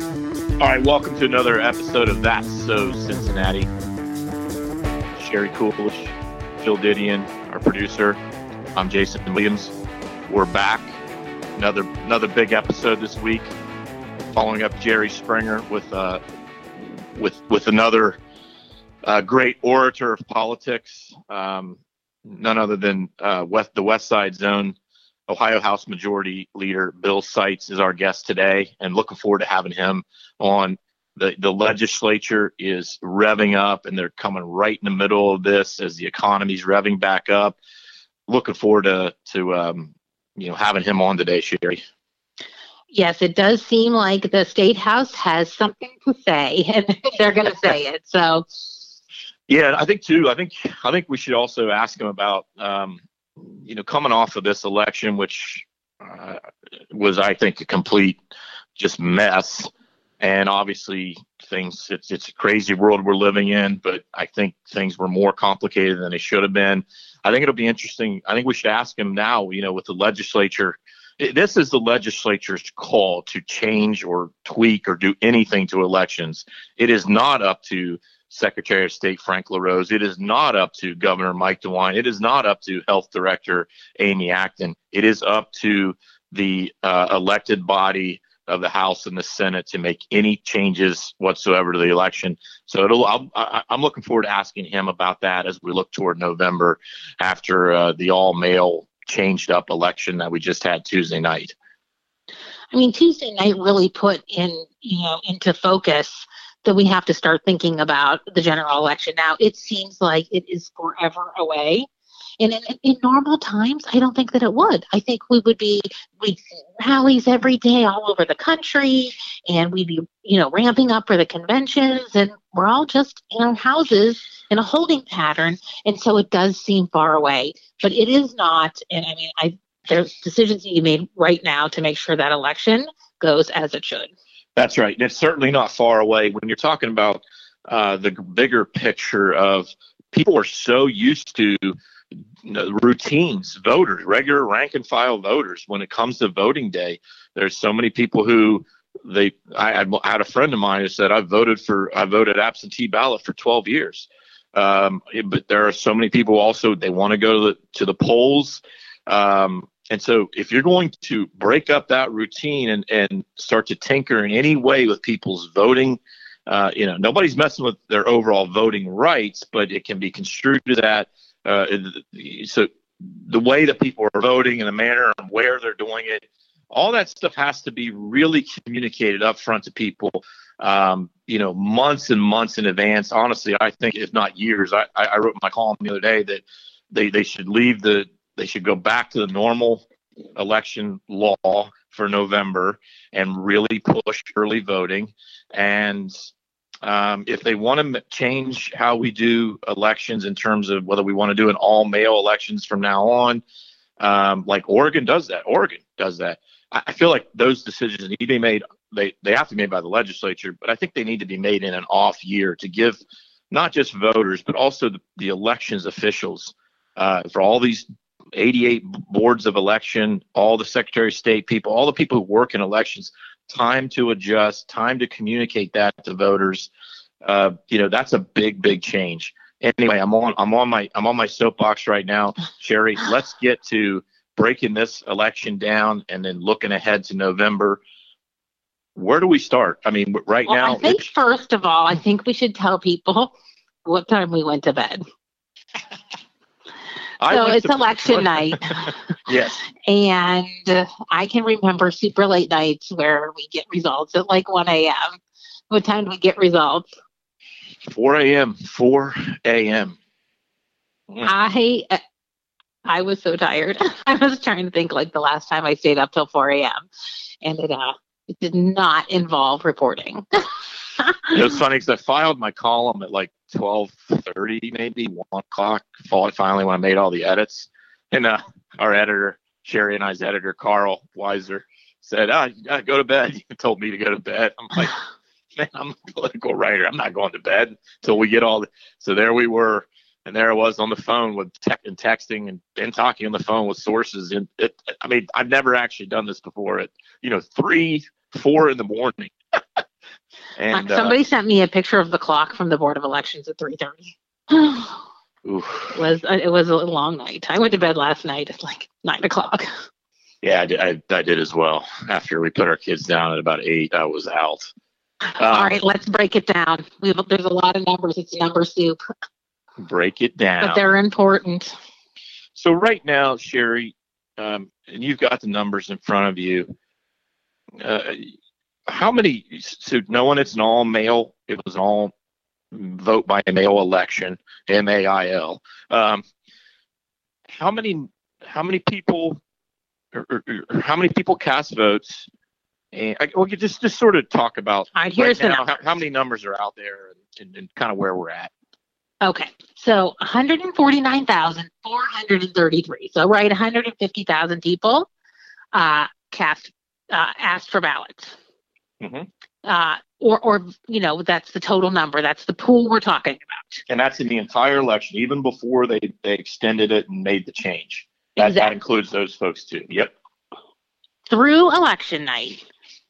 All right, welcome to another episode of That's So Cincinnati. Sherry Coolish, Jill Didion, our producer. I'm Jason Williams. We're back. Another big episode this week. Following up Jerry Springer with another great orator of politics. None other than the West Side Zone Ohio House Majority Leader Bill Seitz is our guest today, and looking forward to having him on. The legislature is revving up, and they're coming right in the middle of this as the economy's revving back up. Looking forward to having him on today, Sherry. Yes, it does seem like the State House has something to say, and they're going to say it. So, yeah, I think too. I think we should also ask him about coming off of this election, which was, I think, a complete just mess. And obviously it's a crazy world we're living in, but I think things were more complicated than they should have been. I think it'll be interesting. I think we should ask him now, with the legislature. This is the legislature's call to change or tweak or do anything to elections. It is not up to Secretary of State Frank LaRose. It is not up to Governor Mike DeWine. It is not up to Health Director Amy Acton. It is up to the elected body of the House and the Senate to make any changes whatsoever to the election. So I'm looking forward to asking him about that as we look toward November after the all-mail changed up election that we just had Tuesday night. I mean, Tuesday night really put into focus that we have to start thinking about the general election. Now, it seems like it is forever away. And in normal times, I don't think that it would. I think we'd see rallies every day all over the country, and we'd be, ramping up for the conventions, and we're all just in our houses in a holding pattern. And so it does seem far away, but it is not. And I mean, there's decisions to be made right now to make sure that election goes as it should. That's right. And it's certainly not far away when you're talking about the bigger picture of people are so used to routines, voters, regular rank and file voters. When it comes to voting day, there's so many people who I had a friend of mine who said, I voted absentee ballot for 12 years. But there are so many people also, they want to go to the polls. And so if you're going to break up that routine and start to tinker in any way with people's voting, nobody's messing with their overall voting rights, but it can be construed as that. So the way that people are voting and the manner and where they're doing it, all that stuff has to be really communicated up front to people, months and months in advance. Honestly, I think if not years. I wrote in my column the other day that they should go back to the normal election law for November and really push early voting. And if they want to change how we do elections in terms of whether we want to do an all-mail elections from now on, like Oregon does that. I feel like those decisions need to be made. They have to be made by the legislature, but I think they need to be made in an off year to give not just voters, but also the elections officials for all these 88 boards of election, all the Secretary of State people, all the people who work in elections, time to adjust, time to communicate that to voters. That's a big change. Anyway, I'm on my soapbox right now, Sherry. Let's get to breaking this election down and then looking ahead to November. Where do we start? I mean, now, I think first of all, I think we should tell people what time we went to bed. So it's election night. Yes. And I can remember super late nights where we get results at like 1 a.m. What time do we get results? 4 a.m. 4 a.m. I was so tired. I was trying to think like the last time I stayed up till 4 a.m. And it did not involve reporting. It was funny because I filed my column at like 12:30, maybe 1 o'clock. Finally, when I made all the edits, and our editor, Sherry and I's editor, Carl Weiser, said, go to bed. He told me to go to bed. I'm like, man, I'm a political writer. I'm not going to bed until we get So there we were. And there I was on the phone with texting and talking on the phone with sources. And I've never actually done this before at 3, 4 in the morning. And somebody sent me a picture of the clock from the Board of Elections at 3:30. It was a long night. I went to bed last night at like 9:00. Yeah, I did as well. After we put our kids down at about 8, I was out. All right, let's break it down. There's a lot of numbers. It's number soup. Break it down. But they're important. So right now, Sherry, and you've got the numbers in front of you. How many? So knowing it's an all mail, it was an all vote by mail election, MAIL. How many people? Or how many people cast votes? And we could just sort of talk about here's right now, how many numbers are out there and kind of where we're at. Okay, so 149,433. So 150,000 people asked for ballots. Mm-hmm. Or that's the total number. That's the pool we're talking about. And that's in the entire election, even before they extended it and made the change. Exactly. That includes those folks too. Yep. Through election night,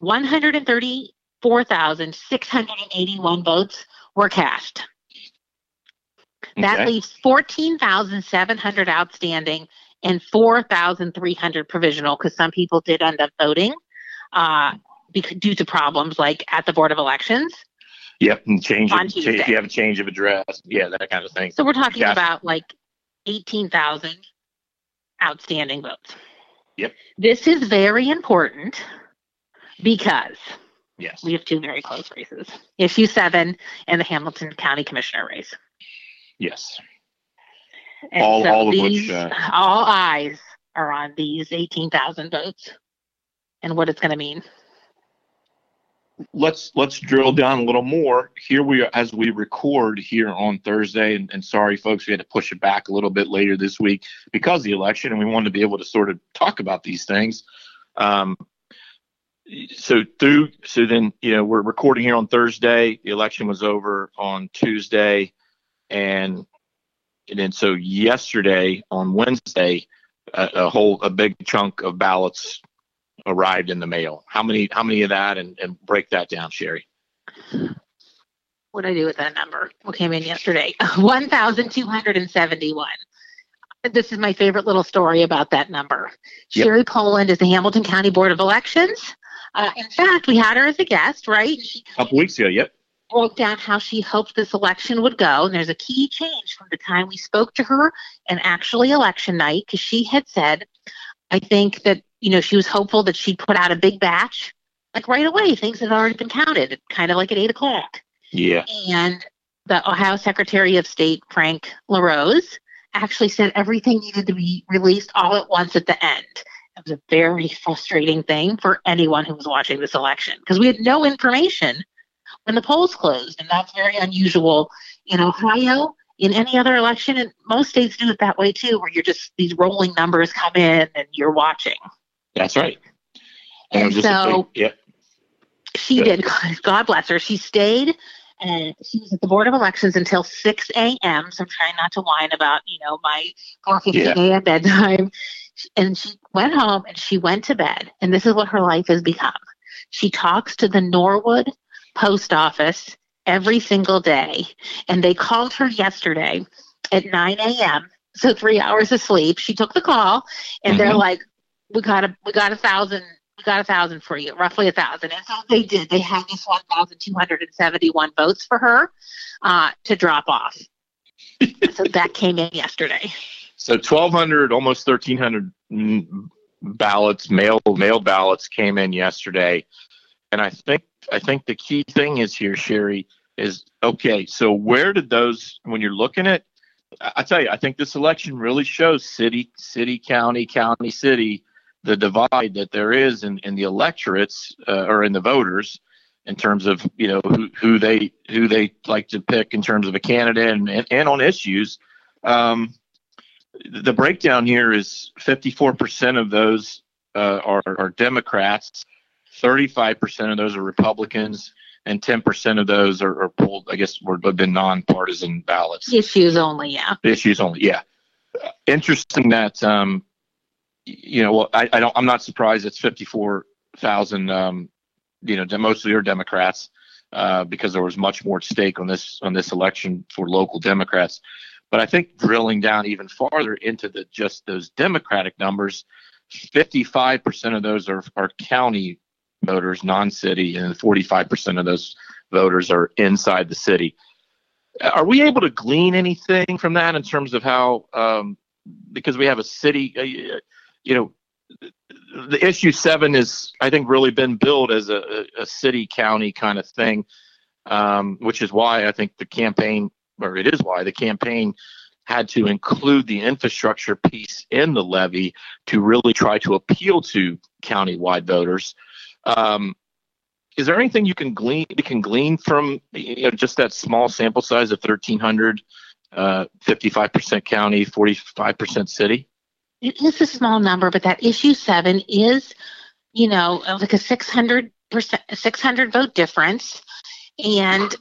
134,681 votes were cast. That leaves 14,700 outstanding and 4,300 provisional, because some people did end up voting due to problems like at the Board of Elections. Yep, and if you have a change of address, that kind of thing. So we're talking about like 18,000 outstanding votes. Yep. This is very important because yes, we have two very close races. Issue 7 and the Hamilton County Commissioner race. Yes. And all eyes are on these 18,000 votes and what it's going to mean. Let's drill down a little more. Here we are as we record here on Thursday, and sorry folks, we had to push it back a little bit later this week because of the election, and we wanted to be able to sort of talk about these things. So then we're recording here on Thursday. The election was over on Tuesday, and then so yesterday on Wednesday, a big chunk of ballots arrived in the mail. How many of that, and break that down, Sherry? What did I do with that number? What came in yesterday? 1,271. This is my favorite little story about that number. Yep. Sherry Poland is the Hamilton County Board of Elections. In fact, we had her as a guest, right? A couple weeks ago, yep. Broke down how she hoped this election would go. And there's a key change from the time we spoke to her and actually election night, because she had said, I think that she was hopeful that she'd put out a big batch, like right away. Things had already been counted, kind of like at 8:00. Yeah. And the Ohio Secretary of State, Frank LaRose, actually said everything needed to be released all at once at the end. It was a very frustrating thing for anyone who was watching this election, because we had no information when the polls closed. And that's very unusual in Ohio. In any other election, and most states do it that way too, where you're just, these rolling numbers come in and you're watching. That's right. And so she did. God bless her. She stayed, and she was at the Board of Elections until 6 a.m. So I'm trying not to whine about, my 4:15 a.m. bedtime. And she went home and she went to bed. And this is what her life has become. She talks to the Norwood post office every single day. And they called her yesterday at 9 a.m. So 3 hours of sleep. She took the call, and they're like, we got 1,000. We got 1,000 for you, roughly 1,000. And so they did. They had this 1,271 votes for her to drop off. So that came in yesterday. So 1,200, almost 1,300 ballots, mail ballots came in yesterday. And I think the key thing is here, Sherry, is, okay, so where did those, when you're looking at, I tell you, I think this election really shows city, county, city, the divide that there is in the electorates or in the voters in terms of, who they like to pick in terms of a candidate and on issues. The breakdown here is 54% of those are Democrats, 35% of those are Republicans, and 10% of those are polled, I guess, have been nonpartisan ballots. Issues only, yeah. Issues only, yeah. Interesting that, I'm not surprised it's 54,000, mostly are Democrats. because there was much more at stake on this election for local Democrats. But I think drilling down even farther into just those Democratic numbers, 55% of those are county voters, non-city, and 45% of those voters are inside the city. Are we able to glean anything from that in terms of how, because we have a city, the issue 7 is, I think, really been billed as a city county kind of thing, which is why I think the campaign had to include the infrastructure piece in the levy to really try to appeal to county-wide voters. Is there anything you can glean from just that small sample size of 1,300, 55% county, 45% city? It is a small number, but that issue 7 is, like a 600 vote difference. And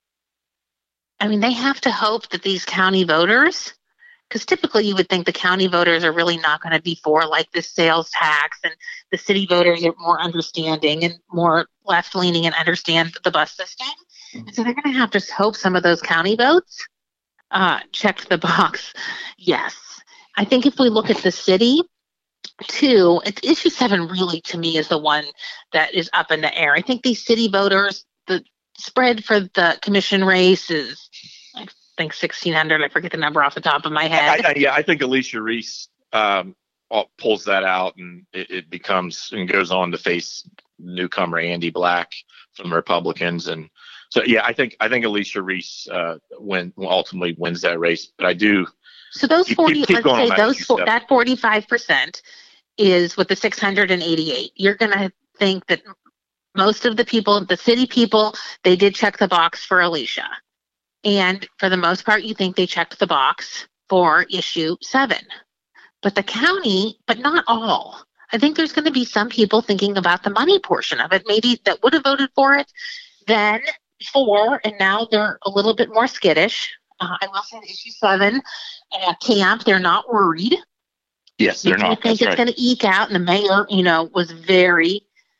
I mean, they have to hope that these county voters, because typically you would think the county voters are really not going to be for like the sales tax, and the city voters are more understanding and more left leaning and understand the bus system. And so they're going to have to hope some of those county votes checked the box. Yes. I think if we look at the city too, issue 7 really to me is the one that is up in the air. I think these city voters, the spread for the commission race is, I think 1,600. I forget the number off the top of my head. I think Alicia Reese pulls that out, and it becomes and goes on to face newcomer Andy Black from the Republicans, and so I think Alicia Reese ultimately wins that race. But I do. So those 40, let's say that 45% is with the 688. You're going to think that most of the people, the city people, they did check the box for Alicia. And for the most part, you think they checked the box for issue 7. But the county, but not all. I think there's going to be some people thinking about the money portion of it, maybe that would have voted for it then before, and now they're a little bit more skittish. I will say issue 7 camp, they're not worried. Yes, they're not. I think it's going to eke out, and the mayor, was very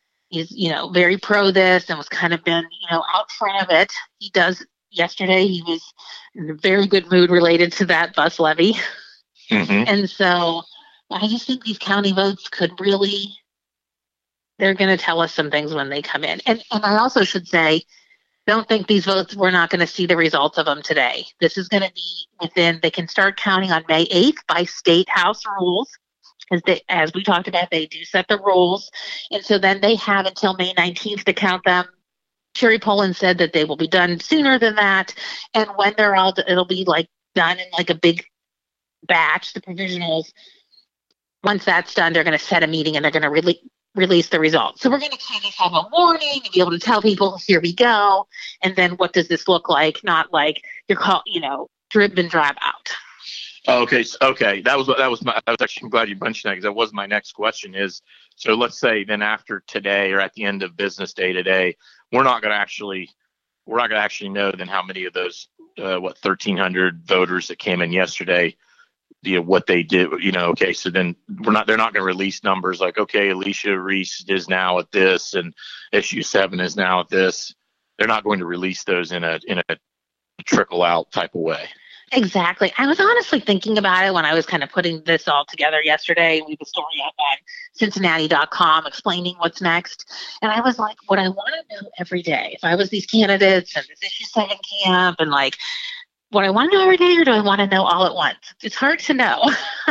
pro this and was kind of been, out front of it. He does. Yesterday, he was in a very good mood related to that bus levy. Mm-hmm. And so I just think these county votes could really, they're going to tell us some things when they come in. And I also should say, don't think these votes, we're not going to see the results of them today. This is going to be they can start counting on May 8th by state house rules. As we talked about, they do set the rules. And so then they have until May 19th to count them. Sherry Poland said that they will be done sooner than that. And when they're all, it'll be like done in like a big batch, the provisionals. Once that's done, they're going to set a meeting and they're going to release the results. So we're going to kind of have a warning and be able to tell people, here we go. And then what does this look like? Not like drip and drive out. Okay. That was actually, I'm glad you mentioned that, because that was my next question is, so let's say then after today or at the end of business day today, we're not going to actually know then how many of those, 1,300 voters that came in yesterday, what they did, okay. So then they're not going to release numbers like, okay, Alicia Reese is now at this and issue 7 is now at this. They're not going to release those in a trickle out type of way. Exactly. I was honestly thinking about it when I was kind of putting this all together yesterday. We have a story up on Cincinnati.com explaining what's next. And I was like, what I want to know every day, if I was these candidates and this issue 7 camp, and like, what I want to know every day, or do I want to know all at once? It's hard to know.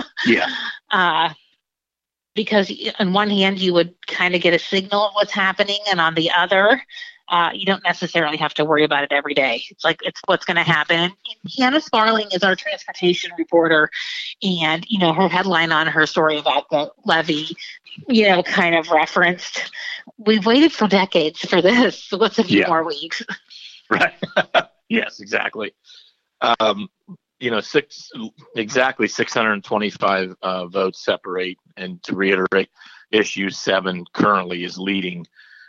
Yeah. Because on one hand, you would kind of get a signal of what's happening, and on the other, you don't necessarily have to worry about it every day. It's like, it's what's going to happen. And Hannah Sparling is our transportation reporter, and, her headline on her story about the levy, kind of referenced, we've waited for decades for this. So what's a few more weeks? Right. Yes, exactly. Exactly 625 votes separate. And to reiterate, issue 7 currently is leading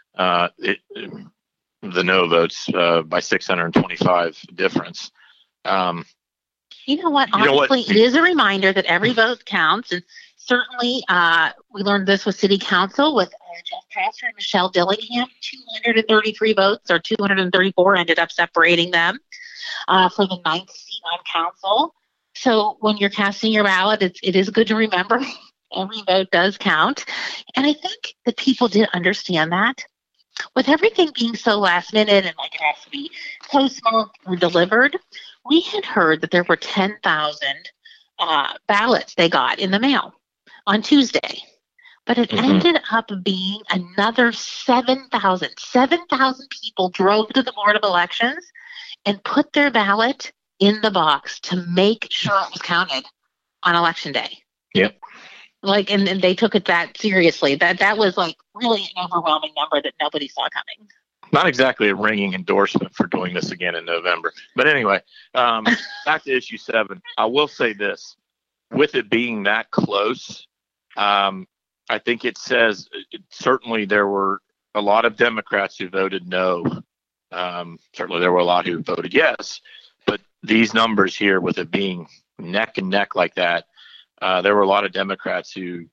the no votes by 625 difference. You know what? Honestly, it is a reminder that every vote counts, and Certainly, we learned this with City Council with Jeff Pastor and Michelle Dillingham. 233 votes, or 234, ended up separating them for the ninth seat on council. So when you're casting your ballot, it is good to remember every vote does count. And I think that people did understand that. With everything being so last minute and like it has to be postmarked or delivered, we had heard that there were 10,000 ballots they got in the mail on Tuesday. But it ended up being another 7,000. 7,000 people drove to the Board of Elections and put their ballot in the box to make sure it was counted on Election Day. Yep. Like, and they took it that seriously. That was like really an overwhelming number that nobody saw coming. Not exactly a ringing endorsement for doing this again in November. But anyway, back to issue 7. I will say this. With it being that close, I think it says certainly there were a lot of Democrats who voted no. Certainly there were a lot who voted yes. But these numbers here, with it being neck and neck like that, there were a lot of Democrats who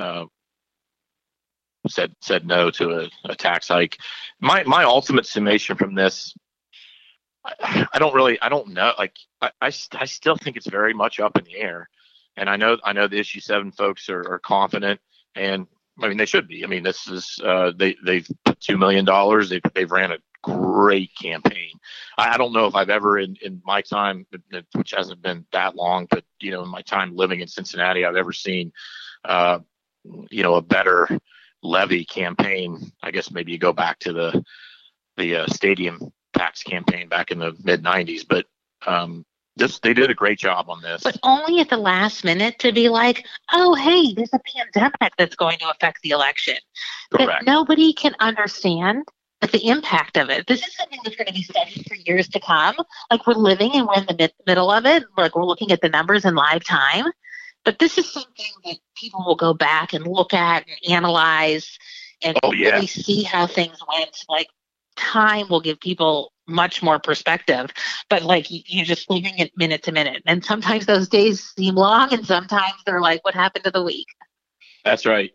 said no to a tax hike. My ultimate summation from this, I don't know. Like I still think it's very much up in the air. And I know the issue 7 folks are confident, and I mean they should be. I mean, this is they've put $2 million. They've ran a great campaign. I don't know if I've ever in my time, which hasn't been that long, but in my time living in Cincinnati, I've ever seen a better levy campaign. I guess maybe you go back to the stadium tax campaign back in the mid 90s, but they did a great job on this. But only at the last minute to be like, oh, hey, there's a pandemic that's going to affect the election. Correct. That nobody can understand the impact of it. This is something that's going to be studied for years to come. Like, we're living and we're in the middle of it. Like, we're looking at the numbers in live time. But this is something that people will go back and look at and analyze and really see how things went. Like, time will give people much more perspective. But, like, you're just living it minute to minute. And sometimes those days seem long, and sometimes they're like, what happened to the week? That's right.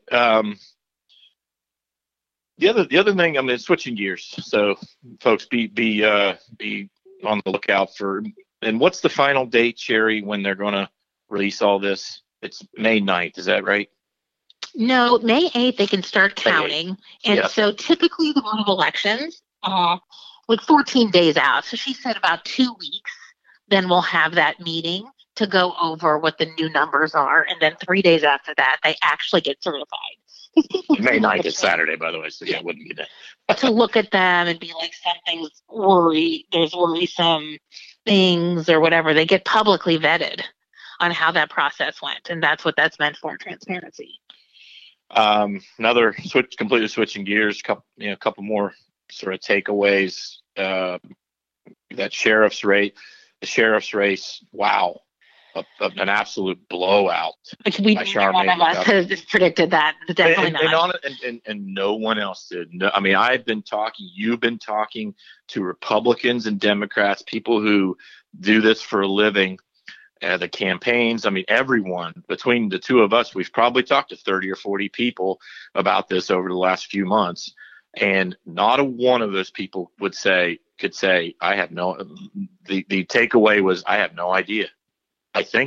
The other thing, I mean, switching gears. So, folks, be on the lookout for. And what's the final date, Sherry, when they're going to release all this? It's May 9th. Is that right? No, May 8th they can start counting. And so typically the Board of Elections, like 14 days out. So she said about 2 weeks. Then we'll have that meeting to go over what the new numbers are. And then 3 days after that, they actually get certified. May 9th is Saturday, by the way, so yeah, it wouldn't be that. To look at them and be like, something's there's worrisome things or whatever. They get publicly vetted on how that process went, and that's what that's meant for, transparency. Another completely switching gears, couple more sort of takeaways. The sheriff's race, wow. An absolute blowout. Like, neither one of us has predicted that. Definitely not. And no one else did. No, I mean, you've been talking to Republicans and Democrats, people who do this for a living, the campaigns. I mean, everyone, between the two of us, we've probably talked to 30 or 40 people about this over the last few months. And not a one of those people could say, I have no, the takeaway was, I have no idea. I think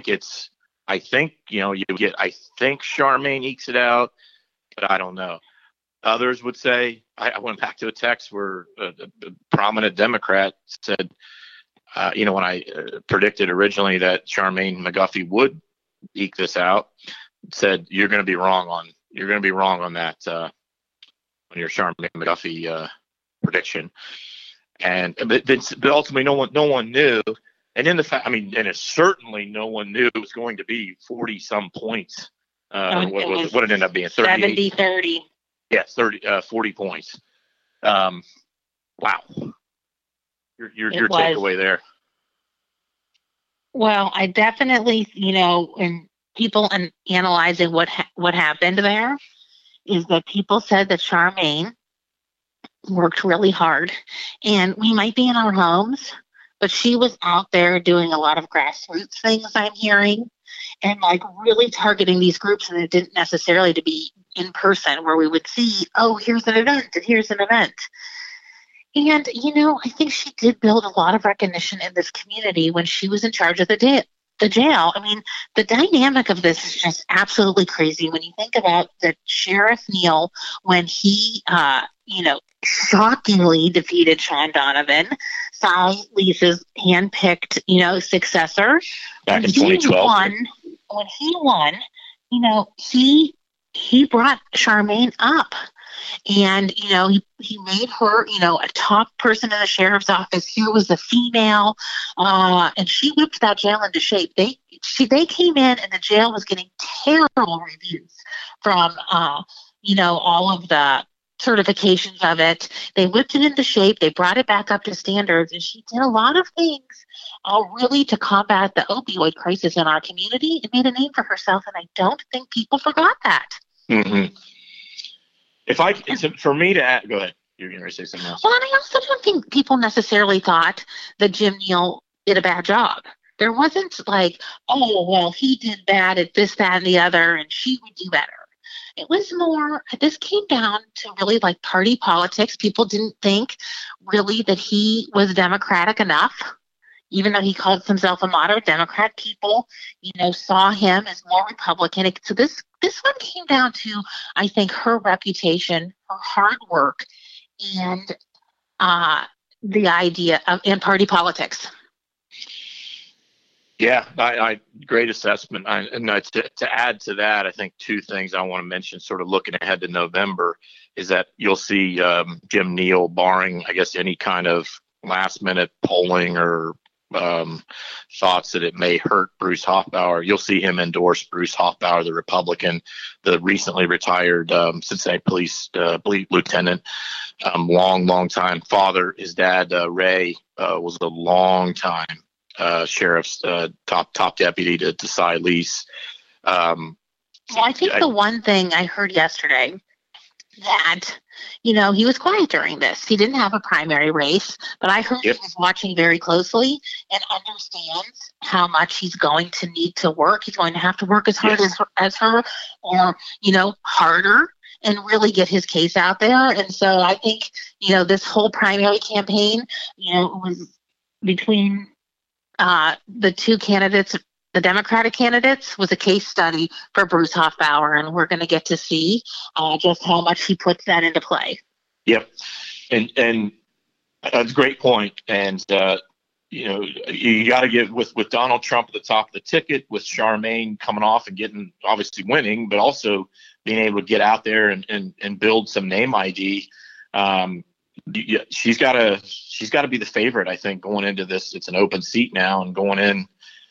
Charmaine ekes it out, but I don't know. Others would say, I went back to a text where a prominent Democrat said, when I predicted originally that Charmaine McGuffey would eke this out, said, you're going to be wrong on that, on your Charmaine McGuffey prediction. But ultimately no one knew. And in the fact, I mean, and certainly no one knew it was going to be 40 some points. What it ended up being 70-30. Yeah, 40 points. Wow. Your takeaway there. Well, I definitely, and people analyzing what happened there is that people said that Charmaine worked really hard, and we might be in our homes, but she was out there doing a lot of grassroots things, I'm hearing. and like really targeting these groups, and it didn't necessarily to be in person where we would see, oh, here's an event and here's an event. And, I think she did build a lot of recognition in this community when she was in charge of the jail. I mean, the dynamic of this is just absolutely crazy when you think about the Sheriff Neal when he, shockingly defeated Sean Donovan, Cy Leese's handpicked, successor. Back in 2012. When he won, he brought Charmaine up. And, he made her, a top person in the sheriff's office. Here was a female, and she whipped that jail into shape. They came in, and the jail was getting terrible reviews from, all of the certifications of it. They whipped it into shape. They brought it back up to standards, and she did a lot of things really to combat the opioid crisis in our community and made a name for herself. And I don't think people forgot that. Mm-hmm. For me to add, go ahead. You're going to say something else. Well, and I also don't think people necessarily thought that Jim Neal did a bad job. There wasn't like, oh, well, he did bad at this, that, and the other, and she would do better. It was more, this came down to really like party politics. People didn't think really that he was Democratic enough. Even though he called himself a moderate Democrat, people, saw him as more Republican. So this one came down to, I think, her reputation, her hard work, and the idea of and party politics. Yeah, I great assessment. To add to that, I think two things I want to mention, sort of looking ahead to November, is that you'll see Jim Neal, barring, I guess, any kind of last-minute polling or thoughts that it may hurt Bruce Hoffbauer. You'll see him endorse Bruce Hoffbauer, the Republican, the recently retired Cincinnati Police lieutenant, long time father. His dad, Ray, was a long time sheriff's top deputy to Cy Lease. Well, I think the one thing I heard yesterday that, he was quiet during this. He didn't have a primary race, but I heard he was watching very closely and understands how much he's going to need to work. He's going to have to work as hard as her or, harder and really get his case out there. And so I think, this whole primary campaign, was between the two candidates. The Democratic candidates was a case study for Bruce Hoffbauer, and we're going to get to see just how much he puts that into play. Yep, and that's a great point. And you got to give with Donald Trump at the top of the ticket, with Charmaine coming off and getting obviously winning, but also being able to get out there and build some name ID. She's got to be the favorite, I think, going into this. It's an open seat now, and going in.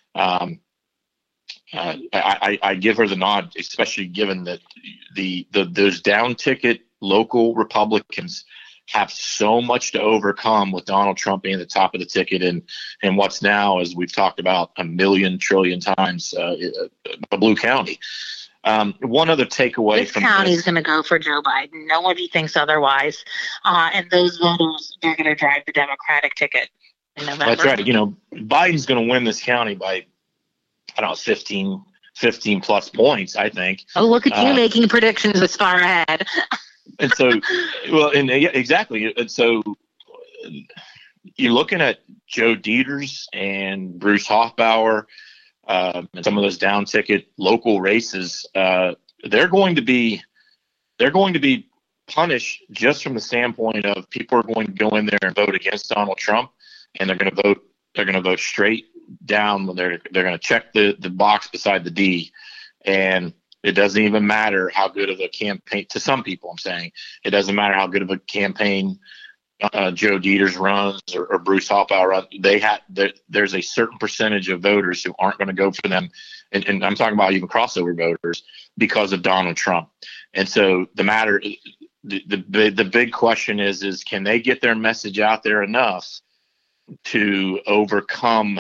I give her the nod, especially given that those down ticket local Republicans have so much to overcome with Donald Trump being the top of the ticket and what's now, as we've talked about a million trillion times, a blue county. One other takeaway this county is going to go for Joe Biden. Nobody thinks otherwise. And those voters, they're going to drive the Democratic ticket in November. That's right. Biden's going to win this county by, 15 plus points, I think. Oh, look at you making predictions this far ahead. And so, exactly. And so you're looking at Joe Dieters and Bruce Hoffbauer and some of those down ticket local races. They're going to be punished just from the standpoint of people are going to go in there and vote against Donald Trump, and they're going to vote straight down. They're going to check the box beside the D, and it doesn't even matter how good of a campaign. To some people, I'm saying it doesn't matter how good of a campaign Joe Dieters runs or Bruce Hoffbauer runs. There's a certain percentage of voters who aren't going to go for them, and I'm talking about even crossover voters, because of Donald Trump. And so the big question is can they get their message out there enough to overcome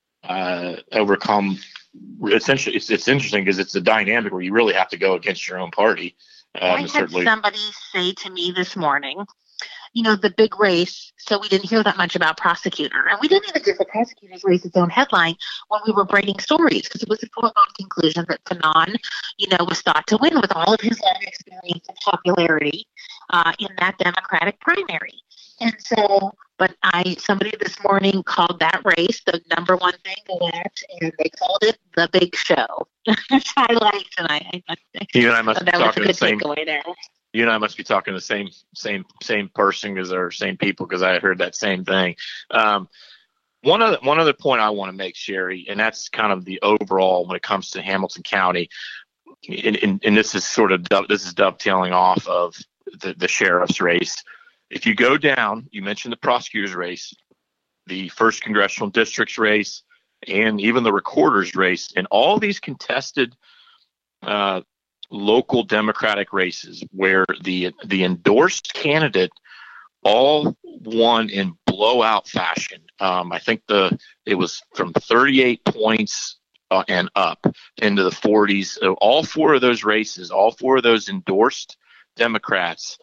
essentially. It's interesting because it's a dynamic where you really have to go against your own party. I had somebody say to me this morning, the big race, so we didn't hear that much about prosecutor. And we didn't even give the prosecutor's race its own headline when we were breaking stories, because it was a foregone conclusion that Fanon, was thought to win with all of his long experience and popularity in that Democratic primary. And so, but somebody this morning called that race the number one thing to watch, and they called it the big show. Which I liked, and you and I must be talking the same. There. You and I must be talking the same person or same people, because I heard that same thing. One other point I want to make, Sherry, and that's kind of the overall when it comes to Hamilton County, and this is dovetailing off of the sheriff's race. If you go down, you mentioned the prosecutor's race, the first congressional district's race, and even the recorder's race, and all these contested local Democratic races where the endorsed candidate all won in blowout fashion. I think it was from 38 points and up into the 40s. So all four of those races, all four of those endorsed Democrats,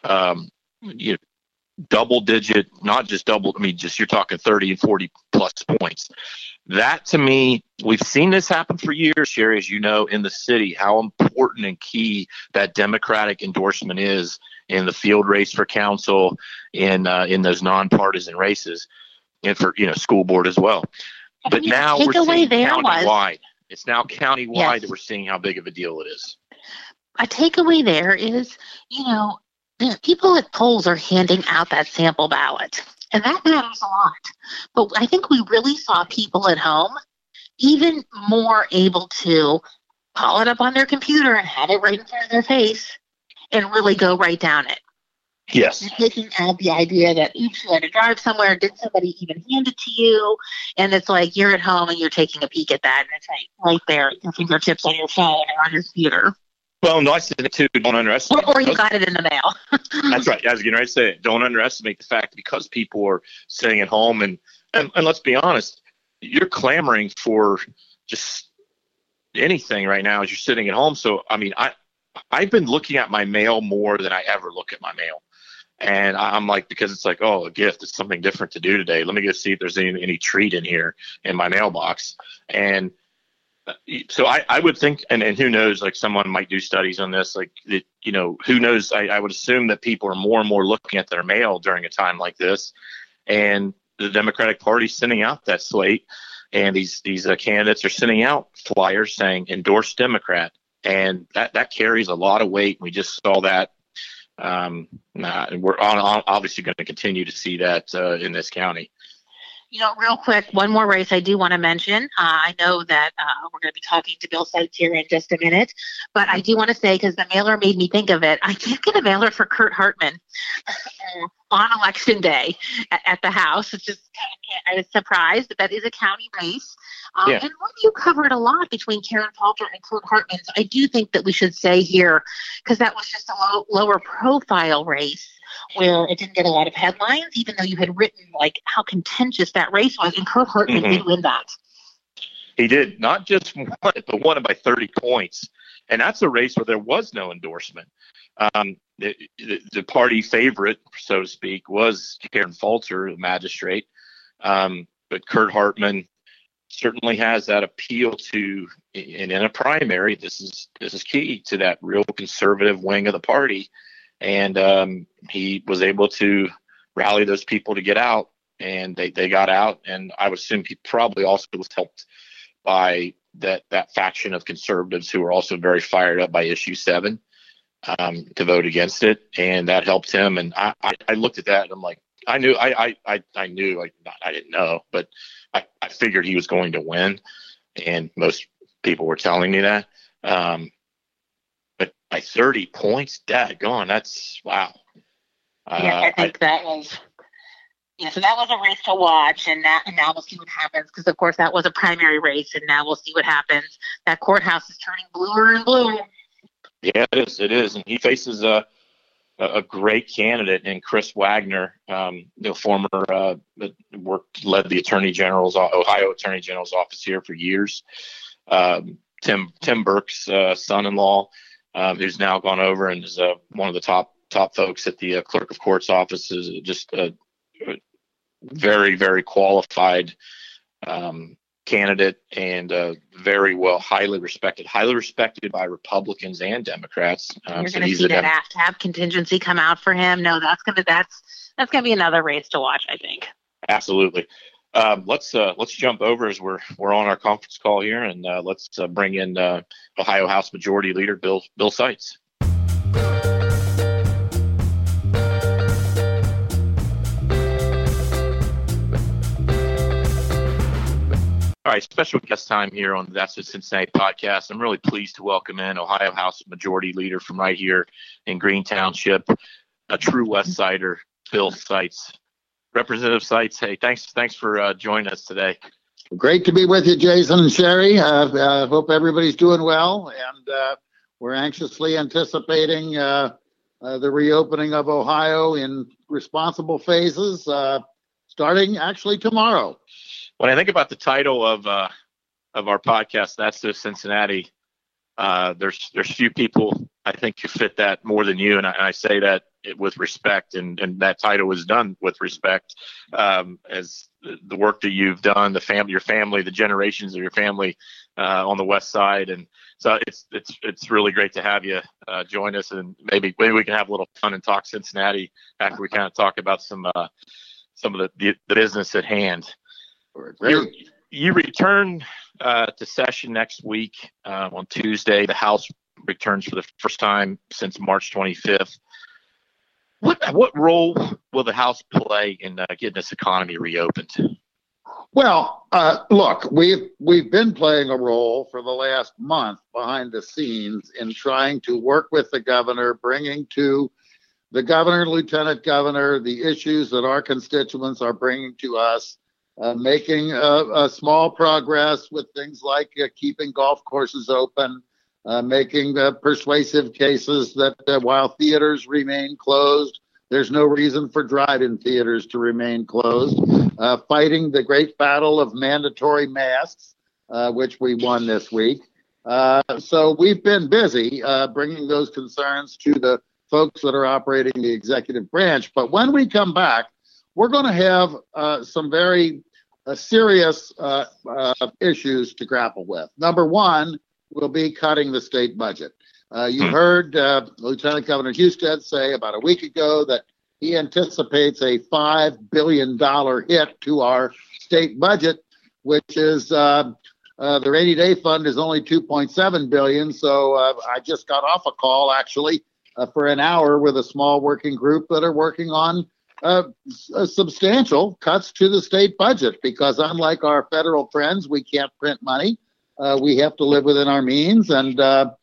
double digit, not just double, just you're talking 30 and 40 plus points. That, to me, we've seen this happen for years, Sherry, as you know, in the city, how important and key that Democratic endorsement is in the field race for council, in those nonpartisan races, and for school board as well. But now we're seeing countywide. It's now countywide that we're seeing how big of a deal it is. A takeaway there is, people at polls are handing out that sample ballot, and that matters a lot. But I think we really saw people at home even more able to call it up on their computer and have it right in front of their face and really go right down it. Yes. You're taking out the idea that, oops, you had to drive somewhere. Did somebody even hand it to you? And it's like you're at home and you're taking a peek at that, and it's right there at your fingertips on your phone or on your computer. Well, no, I said it too. Don't underestimate. Or you got it in the mail. That's right. I was getting ready to say it. Don't underestimate the fact that because people are sitting at home, and let's be honest, you're clamoring for just anything right now as you're sitting at home. So, I've been looking at my mail more than I ever look at my mail. And I'm like, because it's like, oh, a gift. It's something different to do today. Let me go see if there's any treat in here in my mailbox. And so I would think, and who knows, like someone might do studies on this, like, who knows? I would assume that people are more and more looking at their mail during a time like this. And the Democratic Party sending out that slate, and these candidates are sending out flyers saying endorse Democrat. And that carries a lot of weight. We just saw that. We're obviously going to continue to see that in this county. Real quick, one more race I do want to mention. I know that we're going to be talking to Bill Seitz here in just a minute, but I do want to say, because the mailer made me think of it, I did get a mailer for Kurt Hartman on Election Day at the House. It's just, I was surprised that is a county race. And what you covered a lot between Karen Falter and Kurt Hartman. So I do think that we should say here, because that was just a lower profile race, where it didn't get a lot of headlines, even though you had written like how contentious that race was, and Kurt Hartman did win that. He did, not just won it, but won it by 30 points. And that's a race where there was no endorsement. The party favorite, so to speak, was Karen Falter, the magistrate. But Kurt Hartman certainly has that appeal to, and in a primary, this is key to that real conservative wing of the party. And he was able to rally those people to get out, and they got out. And I would assume he probably also was helped by that faction of conservatives who were also very fired up by Issue 7 to vote against it. And that helped him. And I looked at that and I'm like, I didn't know, but I figured he was going to win. And most people were telling me that. But by 30 points, daggone, that's wow. I think that was, so that was a race to watch, and now we'll see what happens, because of course that was a primary race, and now we'll see what happens. That courthouse is turning bluer and bluer. Yeah, it is, and he faces a great candidate in Chris Wagner, former led the Ohio Attorney General's office here for years. Tim Burke's son-in-law, who's now gone over and is one of the top top folks at the clerk of court's office, is just a very, very qualified candidate, and very well, highly respected by Republicans and Democrats. You're going to see that AFTAB contingency come out for him. No, that's gonna be another race to watch, I think. Absolutely. Let's jump over as we're on our conference call here, and let's bring in Ohio House Majority Leader Bill Seitz. All right, special guest time here on the That's Just Cincinnati podcast. I'm really pleased to welcome in Ohio House Majority Leader from right here in Green Township, a true West Sider, Bill Seitz. Representative Seitz, hey, thanks for joining us today. Great to be with you, Jason and Sherry. Hope everybody's doing well, and we're anxiously anticipating the reopening of Ohio in responsible phases, starting actually tomorrow. When I think about the title of our podcast, That's Just Cincinnati, there's few people I think who fit that more than you, and I say that with respect, and that title was done with respect, as the work that you've done, your family, the generations of your family on the West Side, and so it's really great to have you join us, and maybe we can have a little fun and talk Cincinnati after we kind of talk about some of the business at hand. Great. You return to session next week on Tuesday. The House returns for the first time since March 25th. What role will the House play in getting this economy reopened? Well, look, we've been playing a role for the last month behind the scenes in trying to work with the governor, bringing to the governor, lieutenant governor, the issues that our constituents are bringing to us. Making a small progress with things like keeping golf courses open, making persuasive cases that while theaters remain closed, there's no reason for drive-in theaters to remain closed, fighting the great battle of mandatory masks, which we won this week. So we've been busy bringing those concerns to the folks that are operating the executive branch. But when we come back, we're going to have some very serious issues to grapple with. Number one will be cutting the state budget. You heard Lieutenant Governor Husted say about a week ago that he anticipates a $5 billion hit to our state budget, which is the rainy day fund is only $2.7 billion. So I just got off a call actually for an hour with a small working group that are working on substantial cuts to the state budget, because unlike our federal friends, we can't print money. We have to live within our means, and that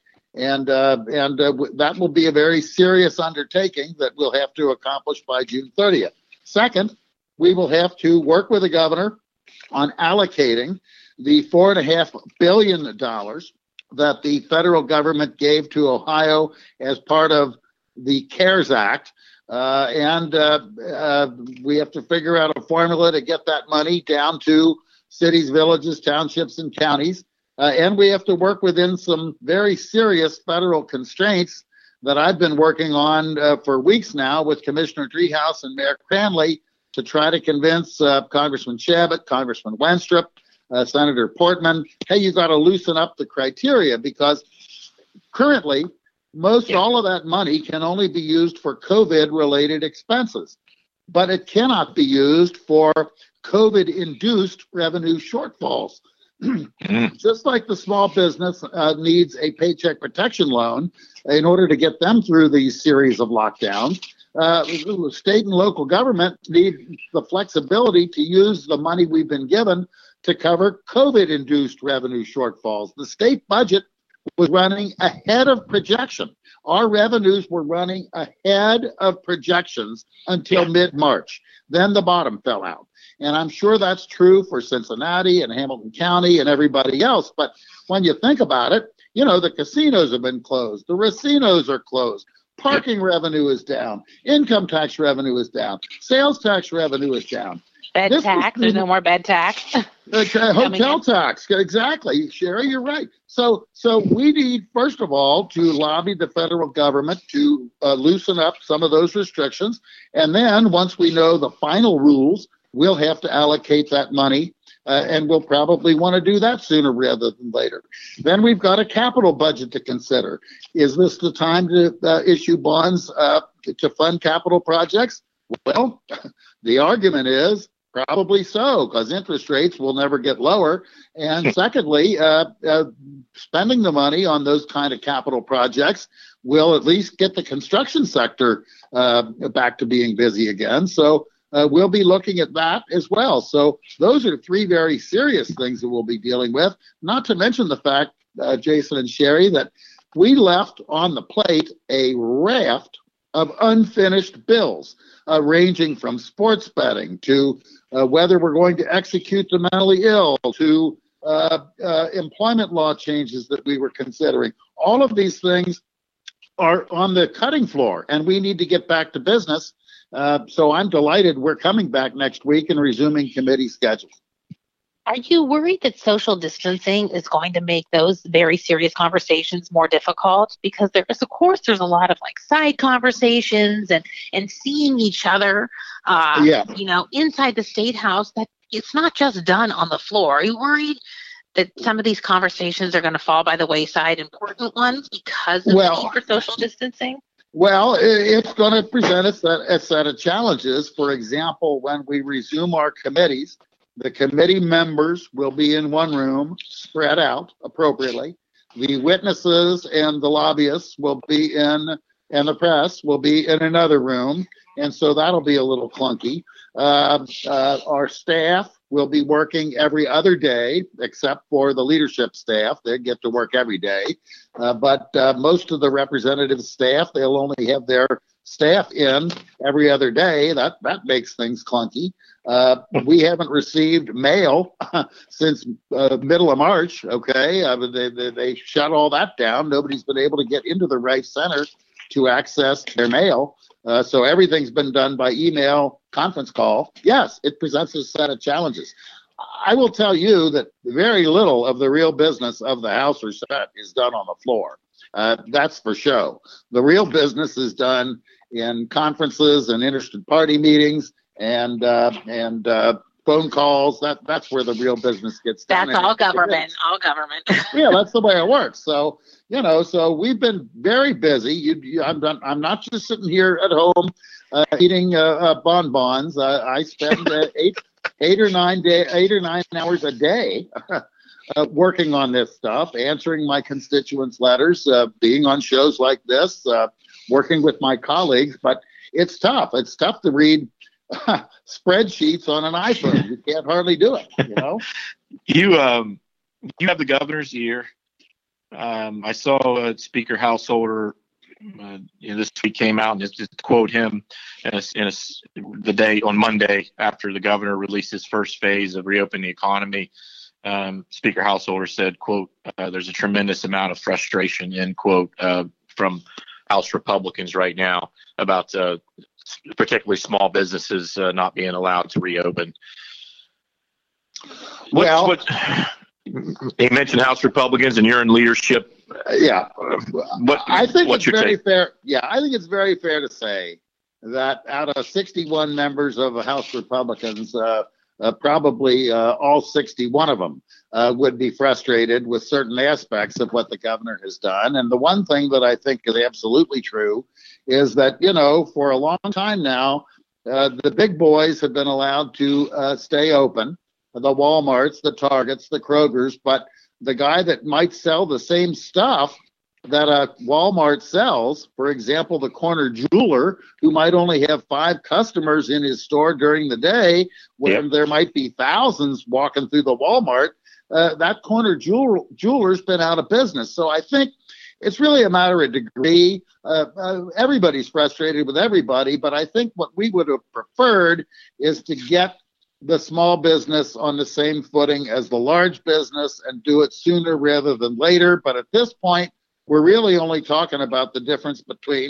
will be a very serious undertaking that we'll have to accomplish by June 30th. Second, we will have to work with the governor on allocating the $4.5 billion that the federal government gave to Ohio as part of the CARES Act. And we have to figure out a formula to get that money down to cities, villages, townships, and counties. And we have to work within some very serious federal constraints that I've been working on for weeks now with Commissioner Driehaus and Mayor Cranley to try to convince Congressman Chabot, Congressman Wenstrup, Senator Portman, hey, you got to loosen up the criteria, because currently all of that money can only be used for COVID-related expenses, but it cannot be used for COVID-induced revenue shortfalls. Just like the small business needs a paycheck protection loan in order to get them through these series of lockdowns, state and local government need the flexibility to use the money we've been given to cover COVID-induced revenue shortfalls. The state budget was running ahead of projection. Our revenues were running ahead of projections until mid-March. Then the bottom fell out. And I'm sure that's true for Cincinnati and Hamilton County and everybody else. But when you think about it, the casinos have been closed. The racinos are closed. Parking revenue is down. Income tax revenue is down. Sales tax revenue is down. Bed tax. There's no more bed tax. Hotel tax. Exactly. Sherry, you're right. So we need, first of all, to lobby the federal government to loosen up some of those restrictions. And then once we know the final rules, we'll have to allocate that money. And we'll probably want to do that sooner rather than later. Then we've got a capital budget to consider. Is this the time to issue bonds to fund capital projects? Well, the argument is probably so, because interest rates will never get lower. And secondly, spending the money on those kind of capital projects will at least get the construction sector back to being busy again. So we'll be looking at that as well. So those are three very serious things that we'll be dealing with, not to mention the fact, Jason and Sherry, that we left on the plate a raft of unfinished bills, ranging from sports betting to whether we're going to execute the mentally ill, to employment law changes that we were considering. All of these things are on the cutting floor, and we need to get back to business. So I'm delighted we're coming back next week and resuming committee schedules. Are you worried that social distancing is going to make those very serious conversations more difficult? Because there's a lot of like side conversations and seeing each other, inside the State House, that it's not just done on the floor. Are you worried that some of these conversations are going to fall by the wayside, important ones, because of the need for social distancing? Well, it's going to present a set of challenges. For example, when we resume our committees, the committee members will be in one room, spread out appropriately. The witnesses and the lobbyists will be and the press will be in another room. And so that'll be a little clunky. Our staff will be working every other day, except for the leadership staff. They get to work every day. But most of the representative staff, they'll only have their staff in every other day. That makes things clunky. We haven't received mail since middle of March. Okay, they shut all that down. Nobody's been able to get into the Rice Center to access their mail. So everything's been done by email, conference call. Yes, it presents a set of challenges. I will tell you that very little of the real business of the House or Senate is done on the floor. That's for show. The real business is done in conferences and interested party meetings and phone calls. That's where the real business gets done. That's all government. All government. Yeah, that's the way it works. So so we've been very busy. I'm not just sitting here at home eating bonbons. I spend 8 or 9 hours a day working on this stuff, answering my constituents' letters, being on shows like this, working with my colleagues. But it's tough. It's tough to read spreadsheets on an iPhone. You can't hardly do it. You have the governor's ear. I saw Speaker Householder this week came out and just quote him the day on Monday after the governor released his first phase of reopening the economy. Speaker Householder said, quote, there's a tremendous amount of frustration, end quote, from House Republicans right now about particularly small businesses not being allowed to reopen. He mentioned House Republicans, and you're in leadership. Yeah, I think it's very fair. Yeah, I think it's very fair to say that out of 61 members of the House Republicans, probably all 61 of them would be frustrated with certain aspects of what the governor has done. And the one thing that I think is absolutely true is that, for a long time now, the big boys have been allowed to stay open, the Walmarts, the Targets, the Krogers, but the guy that might sell the same stuff that a Walmart sells, for example, the corner jeweler, who might only have 5 customers in his store during the day, when there might be thousands walking through the Walmart, that corner jeweler's been out of business. So I think it's really a matter of degree. Everybody's frustrated with everybody, but I think what we would have preferred is to get the small business on the same footing as the large business and do it sooner rather than later. But at this point, we're really only talking about the difference between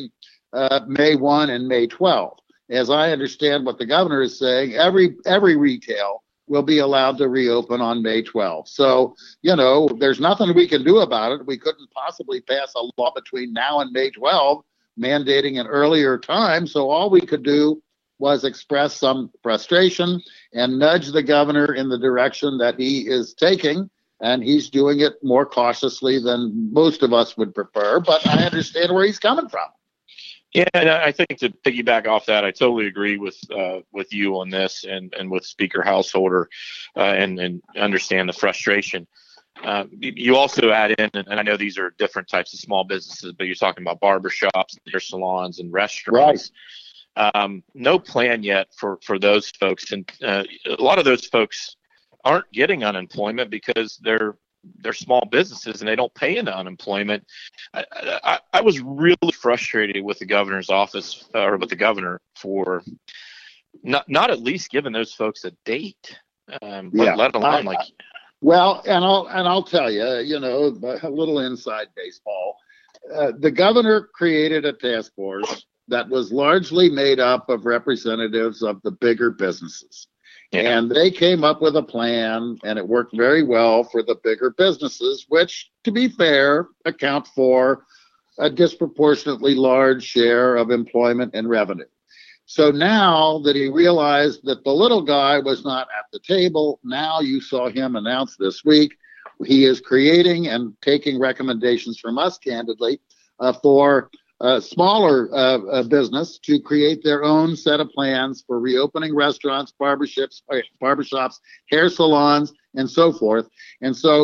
May 1 and May 12. As I understand what the governor is saying, every retail will be allowed to reopen on May 12. So, there's nothing we can do about it. We couldn't possibly pass a law between now and May 12 mandating an earlier time. So all we could do was express some frustration and nudge the governor in the direction that he is taking. And he's doing it more cautiously than most of us would prefer. But I understand where he's coming from. Yeah, and I think to piggyback off that, I totally agree with you on this and with Speaker Householder and understand the frustration. You also add in, and I know these are different types of small businesses, but you're talking about barbershops, hair salons, and restaurants. Right. No plan yet for those folks. And a lot of those folks aren't getting unemployment because they're small businesses and they don't pay into unemployment. I was really frustrated with the governor's office or with the governor for not at least giving those folks a date, let alone like. Well, and I'll tell you, a little inside baseball. The governor created a task force that was largely made up of representatives of the bigger businesses. Yeah. And they came up with a plan, and it worked very well for the bigger businesses, which, to be fair, account for a disproportionately large share of employment and revenue. So now that he realized that the little guy was not at the table, now you saw him announce this week, he is creating and taking recommendations from us, candidly, for smaller business to create their own set of plans for reopening restaurants, barbershops, hair salons, and so forth. And so,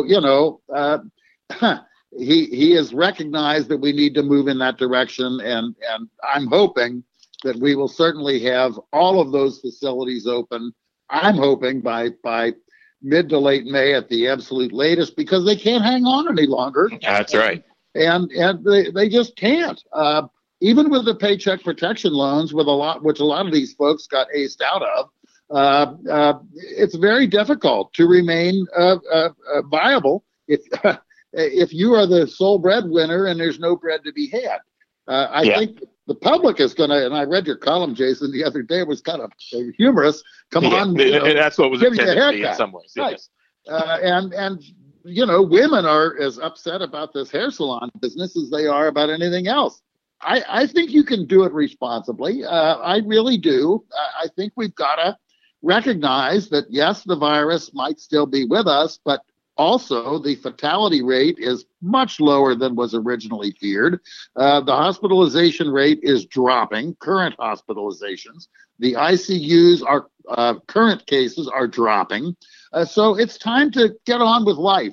he has recognized that we need to move in that direction, and I'm hoping that we will certainly have all of those facilities open. I'm hoping by mid to late May at the absolute latest, because they can't hang on any longer. That's right. And they just can't. Even with the Paycheck Protection loans, which a lot of these folks got aced out of, it's very difficult to remain viable if you are the sole breadwinner and there's no bread to be had. I think the public is going to, and I read your column, Jason, the other day. It was kind of humorous. Come on. And that's what was intended to be in some ways. Right. Yes. And women are as upset about this hair salon business as they are about anything else. I think you can do it responsibly. I really do. I think we've got to recognize that, yes, the virus might still be with us, but also the fatality rate is much lower than was originally feared. The hospitalization rate is dropping, current hospitalizations. The ICUs current cases are dropping. So it's time to get on with life.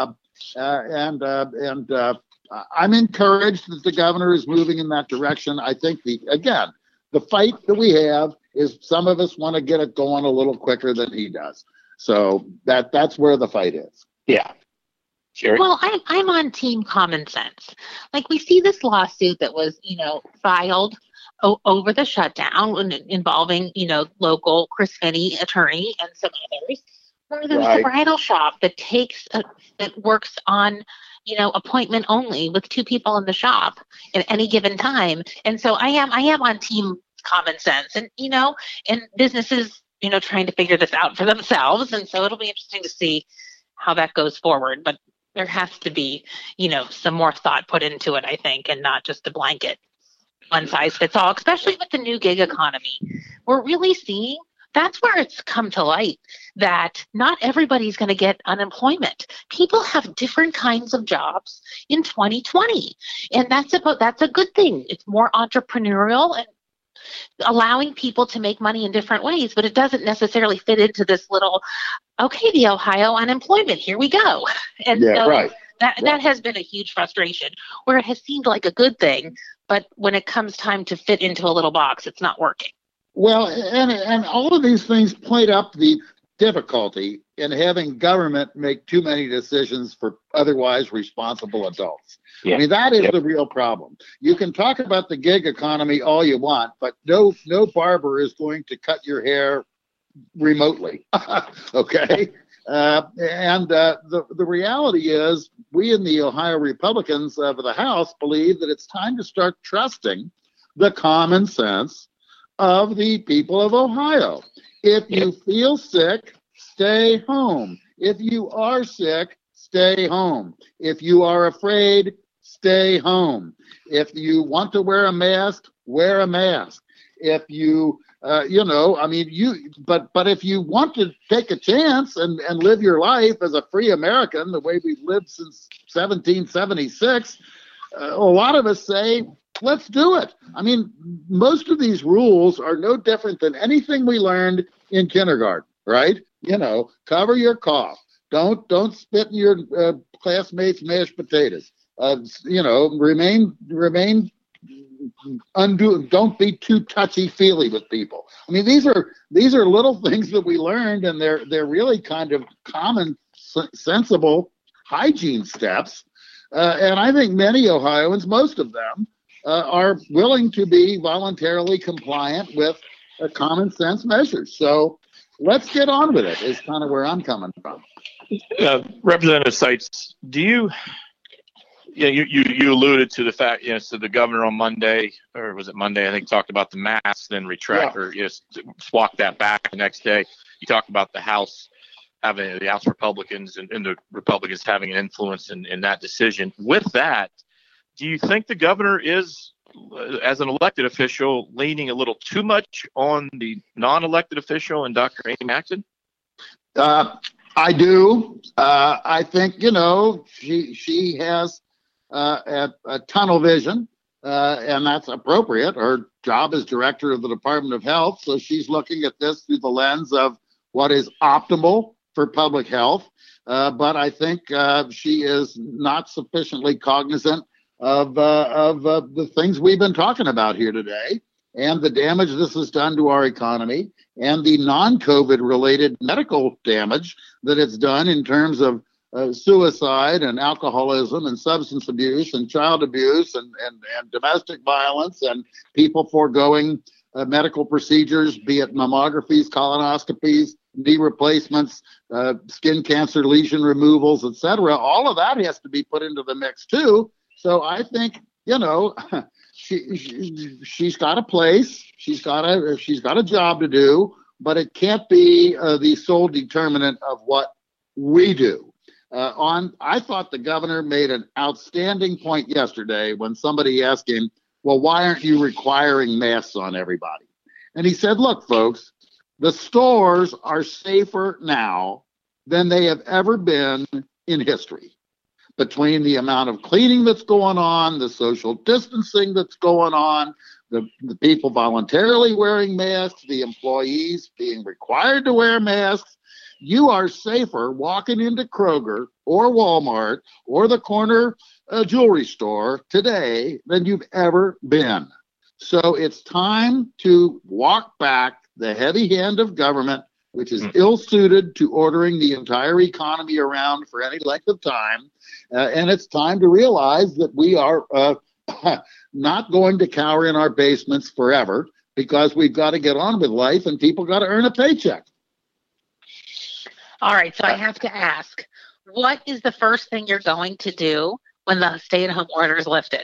I'm encouraged that the governor is moving in that direction. I think the fight that we have is some of us want to get it going a little quicker than he does. So that's where the fight is. Yeah. Sherry? Well, I'm on team common sense. Like, we see this lawsuit that was, filed over the shutdown involving, local Chris Finney attorney and some others. Or there's the bridal shop that that works on, appointment only with two people in the shop at any given time. And so I am on team common sense, and, and businesses, trying to figure this out for themselves. And so it'll be interesting to see how that goes forward. But there has to be, some more thought put into it, I think, and not just a blanket one size fits all, especially with the new gig economy. We're really seeing that's where it's come to light that not everybody's going to get unemployment. People have different kinds of jobs in 2020. And that's a good thing. It's more entrepreneurial and allowing people to make money in different ways, but it doesn't necessarily fit into this little, the Ohio unemployment, here we go. And that has been a huge frustration, where it has seemed like a good thing, but when it comes time to fit into a little box, it's not working. Well, and all of these things point up the difficulty in having government make too many decisions for otherwise responsible adults. Yeah. I mean, that is the real problem. You can talk about the gig economy all you want, but no barber is going to cut your hair remotely. Okay? The reality is, we in the Ohio Republicans of the House believe that it's time to start trusting the common sense of the people of Ohio. If you feel sick, stay home. If you are sick, stay home. If you are afraid, stay home. If you want to wear a mask, wear a mask. If you, but if you want to take a chance and live your life as a free American, the way we've lived since 1776, a lot of us say, let's do it. I mean, most of these rules are no different than anything we learned in kindergarten, right? Cover your cough. Don't spit in your classmates' mashed potatoes. Remain don't be too touchy-feely with people. I mean, these are little things that we learned, and they're really kind of common, sensible hygiene steps. And I think many Ohioans, most of them, are willing to be voluntarily compliant with common sense measures. So let's get on with it, is kind of where I'm coming from. Representative Seitz, you alluded to the fact, so the governor on Monday, or was it Monday, I think, talked about the masks, then walked that back the next day. You talked about the House Republicans and the Republicans having an influence in that decision. With that, do you think the governor is, as an elected official, leaning a little too much on the non-elected official and Dr. Amy Maxon? I do. I think, she has a tunnel vision, and that's appropriate. Her job as director of the Department of Health, so she's looking at this through the lens of what is optimal for public health. But I think she is not sufficiently cognizant of the things we've been talking about here today, and the damage this has done to our economy, and the non-COVID related medical damage that it's done in terms of suicide and alcoholism and substance abuse and child abuse and domestic violence, and people foregoing medical procedures, be it mammographies, colonoscopies, knee replacements, skin cancer lesion removals, etc. All of that has to be put into the mix too. So I think, she's got a place, she's got a job to do, but it can't be the sole determinant of what we do. I thought the governor made an outstanding point yesterday when somebody asked him, well, why aren't you requiring masks on everybody? And he said, look, folks, the stores are safer now than they have ever been in history. Between the amount of cleaning that's going on, the social distancing that's going on, the people voluntarily wearing masks, the employees being required to wear masks, you are safer walking into Kroger or Walmart or the corner jewelry store today than you've ever been. So it's time to walk back the heavy hand of government, which is ill-suited to ordering the entire economy around for any length of time. And it's time to realize that we are not going to cower in our basements forever, because we've got to get on with life and people got to earn a paycheck. All right, so I have to ask, what is the first thing you're going to do when the stay-at-home order is lifted?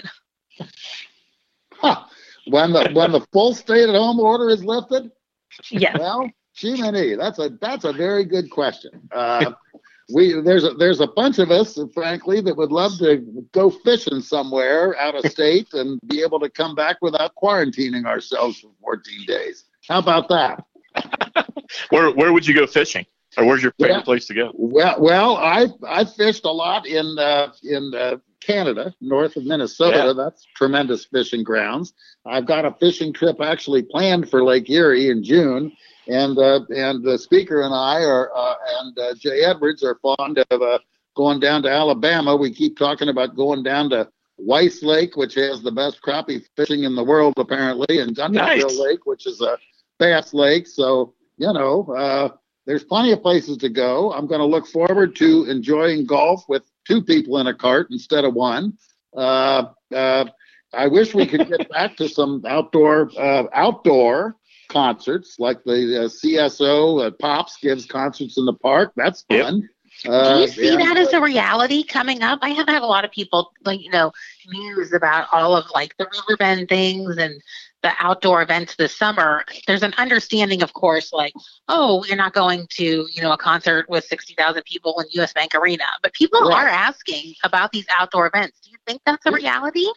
When the full stay-at-home order is lifted? Yes. Well, Jiminy, that's a very good question. There's a bunch of us, frankly, that would love to go fishing somewhere out of state and be able to come back without quarantining ourselves for 14 days. How about that? Where would you go fishing, or where's your favorite place to go? Well, I fished a lot in Canada, north of Minnesota. Yeah. That's tremendous fishing grounds. I've got a fishing trip actually planned for Lake Erie in June. And the speaker and I and Jay Edwards are fond of going down to Alabama. We keep talking about going down to Weiss Lake, which has the best crappie fishing in the world, apparently, and Duncanville Lake, which is a bass lake. So, there's plenty of places to go. I'm going to look forward to enjoying golf with two people in a cart instead of one. I wish we could get back to some outdoor concerts, like the CSO Pops gives concerts in the park. That's fun. Do you see Yeah. that as a reality coming up? I have had a lot of people, news about all of the Riverbend things and the outdoor events this summer. There's an understanding, of course, we're not going to, a concert with 60,000 people in US Bank Arena. But people Right. are asking about these outdoor events. Do you think that's a reality?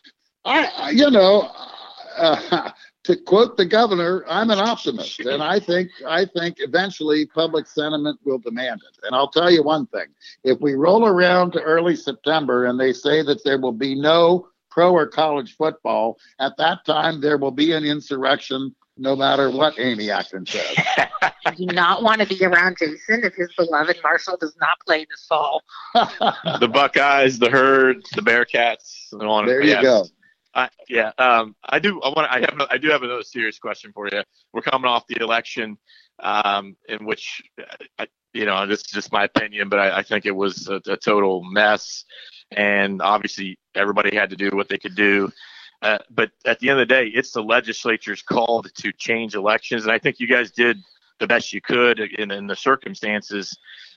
To quote the governor, I'm an optimist, and I think eventually public sentiment will demand it. And I'll tell you one thing: if we roll around to early September and they say that there will be no pro or college football, at that time there will be an insurrection, no matter what Amy Acton says. I do not want to be around Jason if his beloved Marshall does not play this fall. The Buckeyes, the Herd, the Bearcats, and on. There you go. I do have another serious question for you. We're coming off the election, in which, this is just my opinion, but I think it was a total mess, and obviously everybody had to do what they could do. But at the end of the day, it's the legislature's call to change elections, and I think you guys did the best you could in the circumstances.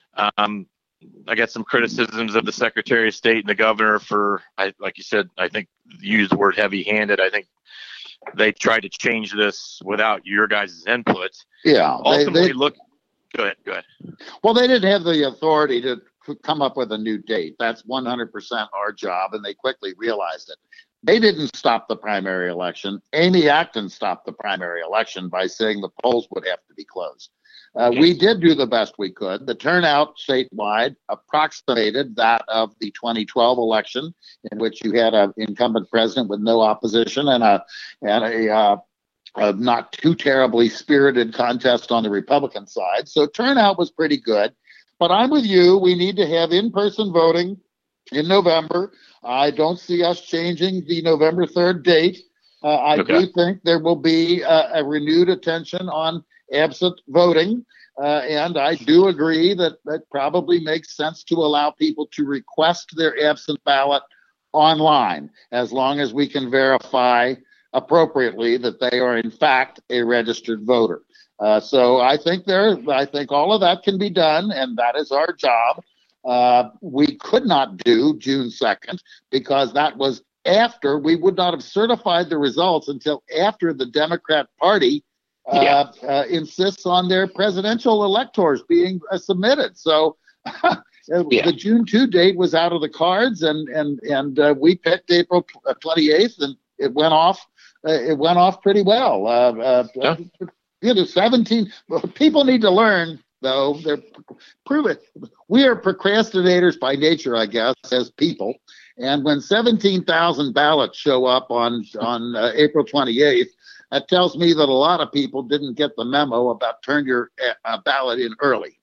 I got some criticisms of the Secretary of State and the governor like you said, I think you used the word heavy-handed. I think they tried to change this without your guys' input. Yeah. Ultimately, go ahead. Well, they didn't have the authority to come up with a new date. That's 100% our job, and they quickly realized it. They didn't stop the primary election. Amy Acton stopped the primary election by saying the polls would have to be closed. We did do the best we could. The turnout statewide approximated that of the 2012 election, in which you had an incumbent president with no opposition and a not too terribly spirited contest on the Republican side. So turnout was pretty good. But I'm with you. We need to have in-person voting in November. I don't see us changing the November 3rd date. I do think there will be a renewed attention on absent voting. And I do agree that probably makes sense to allow people to request their absent ballot online, as long as we can verify appropriately that they are in fact a registered voter. So I think all of that can be done, and that is our job. We could not do June 2nd because that was after we would not have certified the results until after the Democrat Party insists on their presidential electors being submitted. So the June 2 date was out of the cards, and we picked April 28th, and it went off. It went off pretty well. 17 people need to learn, though. We are procrastinators by nature, I guess, as people. And when 17,000 ballots show up on April 28th, that tells me that a lot of people didn't get the memo about turn your ballot in early.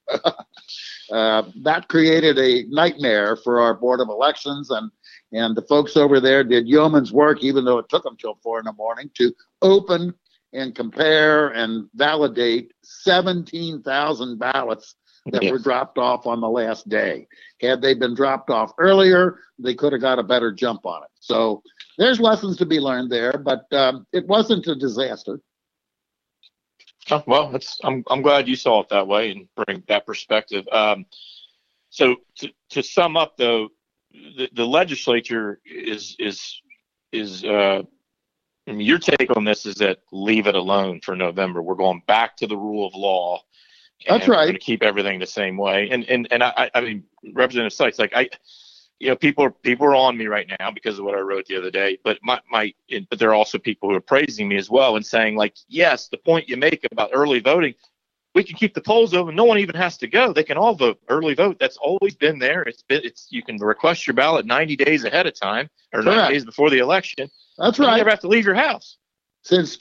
That created a nightmare for our Board of Elections, and the folks over there did yeoman's work, even though it took them till 4 a.m, to open and compare and validate 17,000 ballots that were dropped off on the last day. Had they been dropped off earlier, they could have got a better jump on it. So there's lessons to be learned there, but it wasn't a disaster. Oh, well, I'm glad you saw it that way and bring that perspective. So to sum up, though, the legislature is your take on this is that leave it alone for November. We're going back to the rule of law. That's right. We're going to keep everything the same way. And I mean, Representative Sykes, people are on me right now because of what I wrote the other day. But but there are also people who are praising me as well and saying, yes, the point you make about early voting, we can keep the polls open. No one even has to go. They can all vote. Early vote. That's always been there. You can request your ballot 90 days ahead of time or 90 days before the election. That's right. You never have to leave your house. Since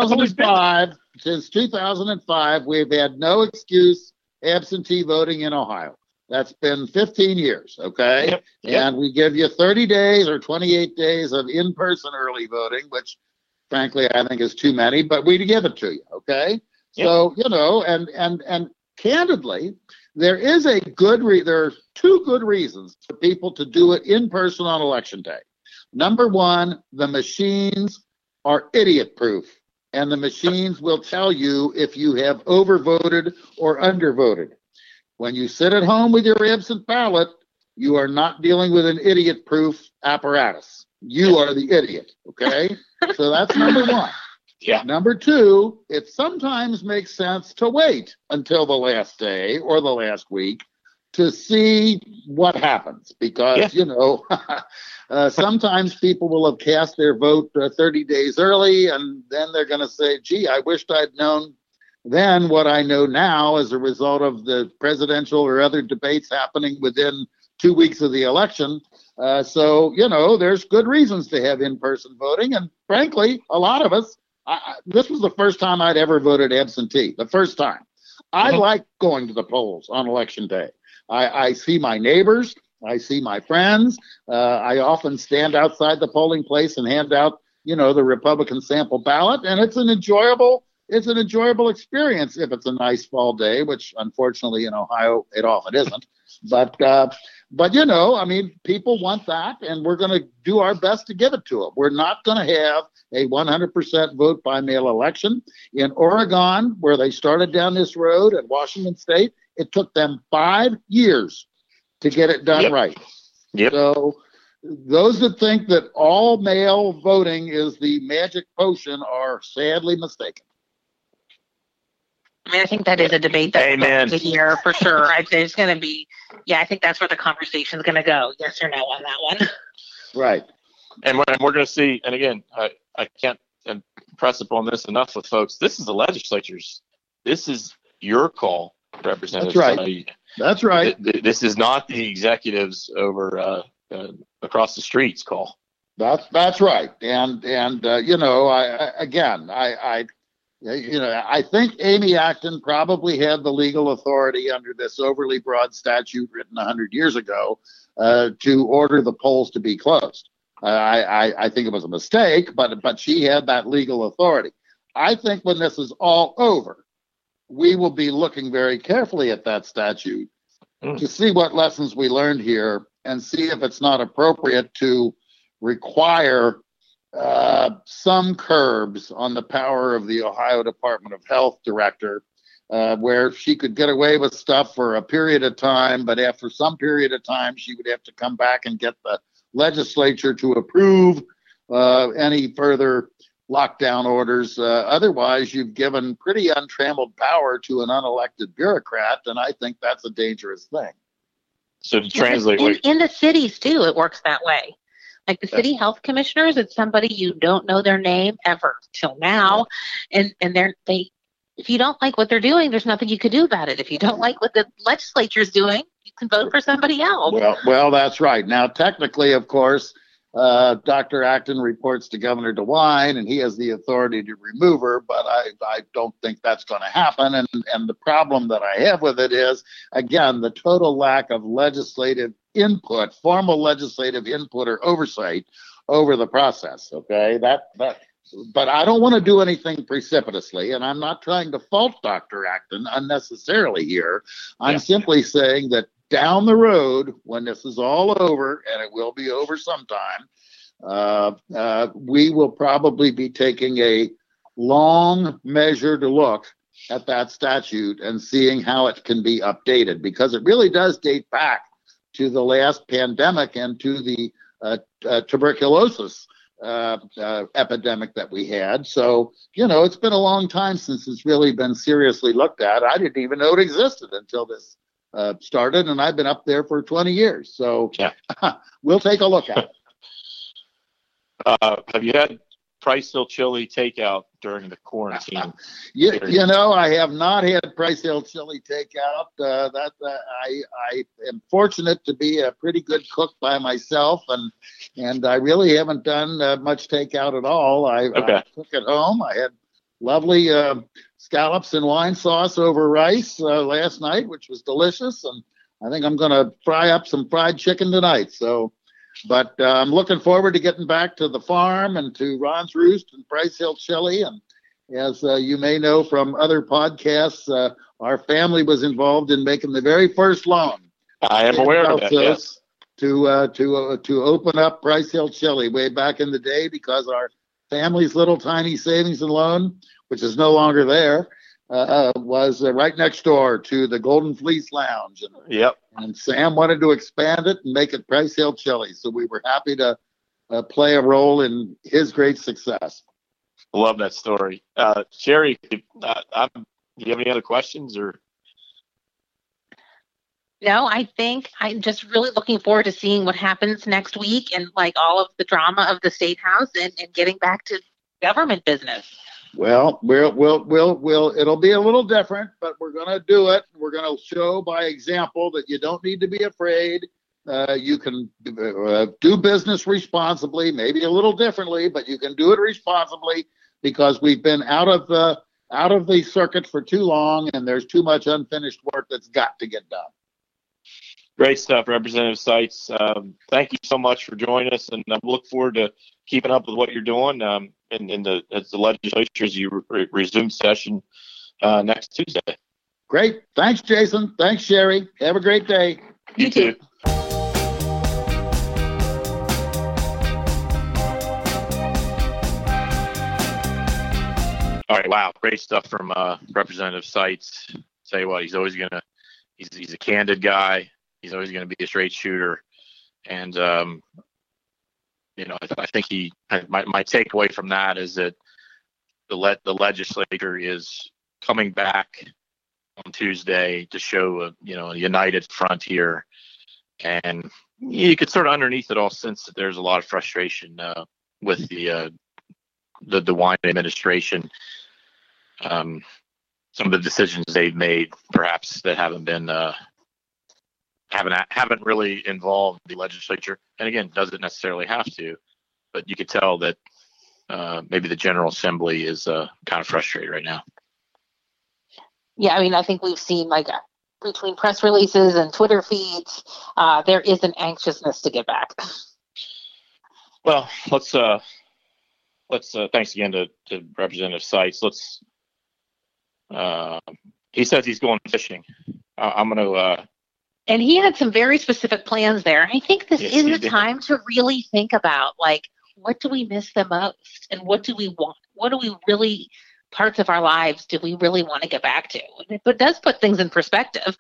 2005, we've had no excuse absentee voting in Ohio. That's been 15 years, okay? Yep. And we give you 30 days or 28 days of in-person early voting, which, frankly, I think is too many, but we give it to you, okay? Yep. So, and candidly, there are two good reasons for people to do it in person on Election Day. Number one, the machines are idiot-proof, and the machines will tell you if you have overvoted or undervoted. when you sit at home with your absent ballot, you are not dealing with an idiot-proof apparatus. You are the idiot, okay? So that's number one. Yeah. Number two, it sometimes makes sense to wait until the last day or the last week to see what happens because, sometimes people will have cast their vote 30 days early and then they're going to say, gee, I wished I'd known then what I know now as a result of the presidential or other debates happening within 2 weeks of the election. So, there's good reasons to have in-person voting. And frankly, a lot of us, this was the first time I'd ever voted absentee, the first time. I like going to the polls on election day. I see my neighbors. I see my friends. I often stand outside the polling place and hand out, the Republican sample ballot. And it's an enjoyable experience if it's a nice fall day, which unfortunately in Ohio, it often isn't. But people want that, and we're going to do our best to give it to them. We're not going to have a 100% vote by mail election. In Oregon, where they started down this road, at Washington State, it took them 5 years to get it done right. Yep. So those that think that all mail voting is the magic potion are sadly mistaken. I think that is a debate that's Amen. going to hear for sure. There's going to be, I think that's where the conversation is going to go. Yes or no on that one. Right. And we're going to see, and again, I can't impress upon this enough with folks. This is the legislature's. This is your call, Representative. That's right. That's right. This is not the executives over across the streets call. That's right. And I think Amy Acton probably had the legal authority under this overly broad statute written 100 years ago to order the polls to be closed. I think it was a mistake, but she had that legal authority. I think when this is all over, we will be looking very carefully at that statute to see what lessons we learned here and see if it's not appropriate to require some curbs on the power of the Ohio Department of Health director, where she could get away with stuff for a period of time, but after some period of time, she would have to come back and get the legislature to approve any further lockdown orders. Otherwise, you've given pretty untrammeled power to an unelected bureaucrat, and I think that's a dangerous thing. So to translate, in the cities too, it works that way. Like the city health commissioners, it's somebody you don't know their name ever till now, and if you don't like what they're doing, there's nothing you could do about it. If you don't like what the legislature's doing, you can vote for somebody else. Well, that's right. Now, technically, of course, Dr. Acton reports to Governor DeWine, and he has the authority to remove her, but I don't think that's going to happen. And the problem that I have with it is, again, the total lack of legislative input, formal legislative input or oversight over the process. Okay, but I don't want to do anything precipitously, and I'm not trying to fault Dr. Acton unnecessarily here. I'm simply saying that down the road, when this is all over, and it will be over sometime, we will probably be taking a long, measured look at that statute and seeing how it can be updated, because it really does date back to the last pandemic and to the tuberculosis epidemic that we had. So, it's been a long time since it's really been seriously looked at. I didn't even know it existed until this started, and I've been up there for 20 years. So we'll take a look at it. Have you had Price Hill Chili takeout during the quarantine? I have not had Price Hill Chili takeout. I am fortunate to be a pretty good cook by myself, and I really haven't done much takeout at all. I cook at home. I had lovely scallops and wine sauce over rice last night, which was delicious, and I think I'm going to fry up some fried chicken tonight. But I'm looking forward to getting back to the farm and to Ron's Roost and Price Hill Chili. And as you may know from other podcasts, our family was involved in making the very first loan. I am aware of that. Yes. To open up Price Hill Chili way back in the day, because our family's little tiny savings and loan, which is no longer there, was right next door to the Golden Fleece Lounge. Yep. And Sam wanted to expand it and make it Price Hill Chili. So we were happy to play a role in his great success. Love that story. Sherry, do you have any other questions or? No, I think I'm just really looking forward to seeing what happens next week and like all of the drama of the State House and getting back to government business. Well, it'll be a little different, but we're going to do it. We're going to show by example that you don't need to be afraid. You can do business responsibly, maybe a little differently, but you can do it responsibly because we've been out of the circuit for too long and there's too much unfinished work that's got to get done. Great stuff, Representative Seitz. Thank you so much for joining us, and I look forward to keeping up with what you're doing as the legislature as you resume session next Tuesday. Great. Thanks, Jason. Thanks, Sherry. Have a great day. You too. All right. Wow. Great stuff from Representative Seitz. Tell you what, he's a candid guy. He's always going to be a straight shooter. And, I think my takeaway from that is that the legislature is coming back on Tuesday to show a united front here. And you could sort of underneath it all sense that there's a lot of frustration with the DeWine administration. Some of the decisions they've made, perhaps that haven't been haven't really involved the legislature, and again, doesn't necessarily have to, but you could tell that maybe the General Assembly is kind of frustrated right now. Yeah, I mean, I think we've seen between press releases and Twitter feeds, there is an anxiousness to get back. Well, let's thanks again to Representative Seitz. He says he's going fishing. I'm going to. And he had some very specific plans there. I think this is the time to really think about, what do we miss the most? And what do we want? What do we really, parts of our lives, do we really want to get back to? It does put things in perspective.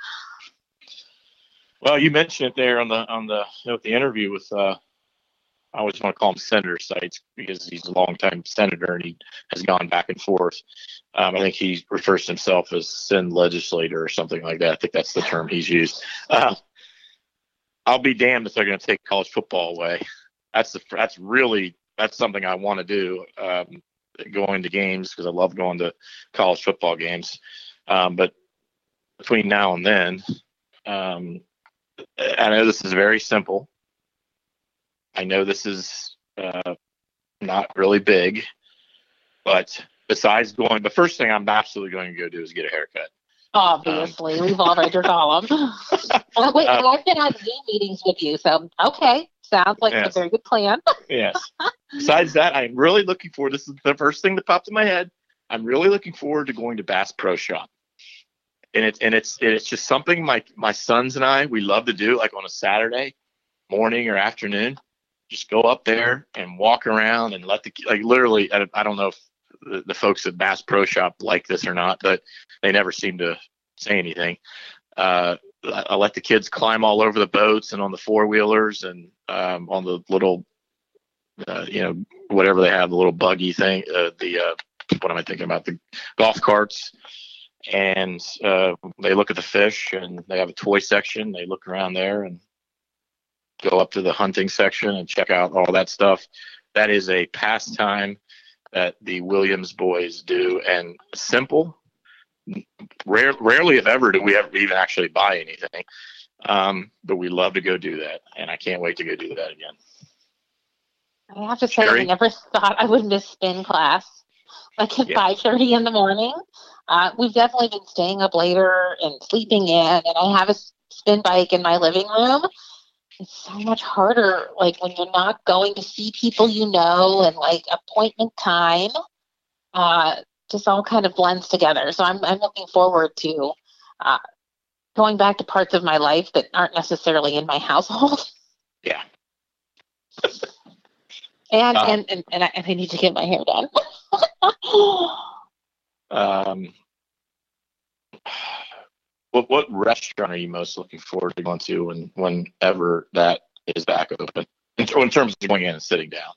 Well, you mentioned it there on the interview with, I always want to call him Senator Seitz because he's a longtime senator and he has gone back and forth. I think he refers to himself as Sen legislator or something like that. I think that's the term he's used. I'll be damned if they're going to take college football away. That's something I want to do. Going to games because I love going to college football games. But between now and then, I know this is very simple. I know this is not really big, but besides the first thing I'm absolutely going to go do is get a haircut. Obviously, we've all read your column. I've been on Zoom meetings with you, so okay, sounds like a very good plan. Yes. Besides that, I'm really looking forward. This is the first thing that popped in my head. I'm really looking forward to going to Bass Pro Shop, and it's just something my sons and I we love to do, like on a Saturday morning or afternoon. Just go up there and walk around and let literally. I don't know if the folks at Bass Pro Shop like this or not, but they never seem to say anything. I let the kids climb all over the boats and on the four-wheelers and on the little, whatever they have, the little buggy thing, what am I thinking about? The golf carts. And they look at the fish and they have a toy section. They look around there and go up to the hunting section and check out all that stuff. That is a pastime that the Williams boys do, and simple. Rarely, if ever, do we ever even actually buy anything. But we love to go do that, and I can't wait to go do that again. I have to say, I never thought I would miss spin class. At 5:30 in the morning. We've definitely been staying up later and sleeping in, and I have a spin bike in my living room. It's so much harder, when you're not going to see people and appointment time, just all kind of blends together. So I'm looking forward to going back to parts of my life that aren't necessarily in my household. Yeah. And I need to get my hair done. What restaurant are you most looking forward to going to whenever that is back open? In terms of going in and sitting down.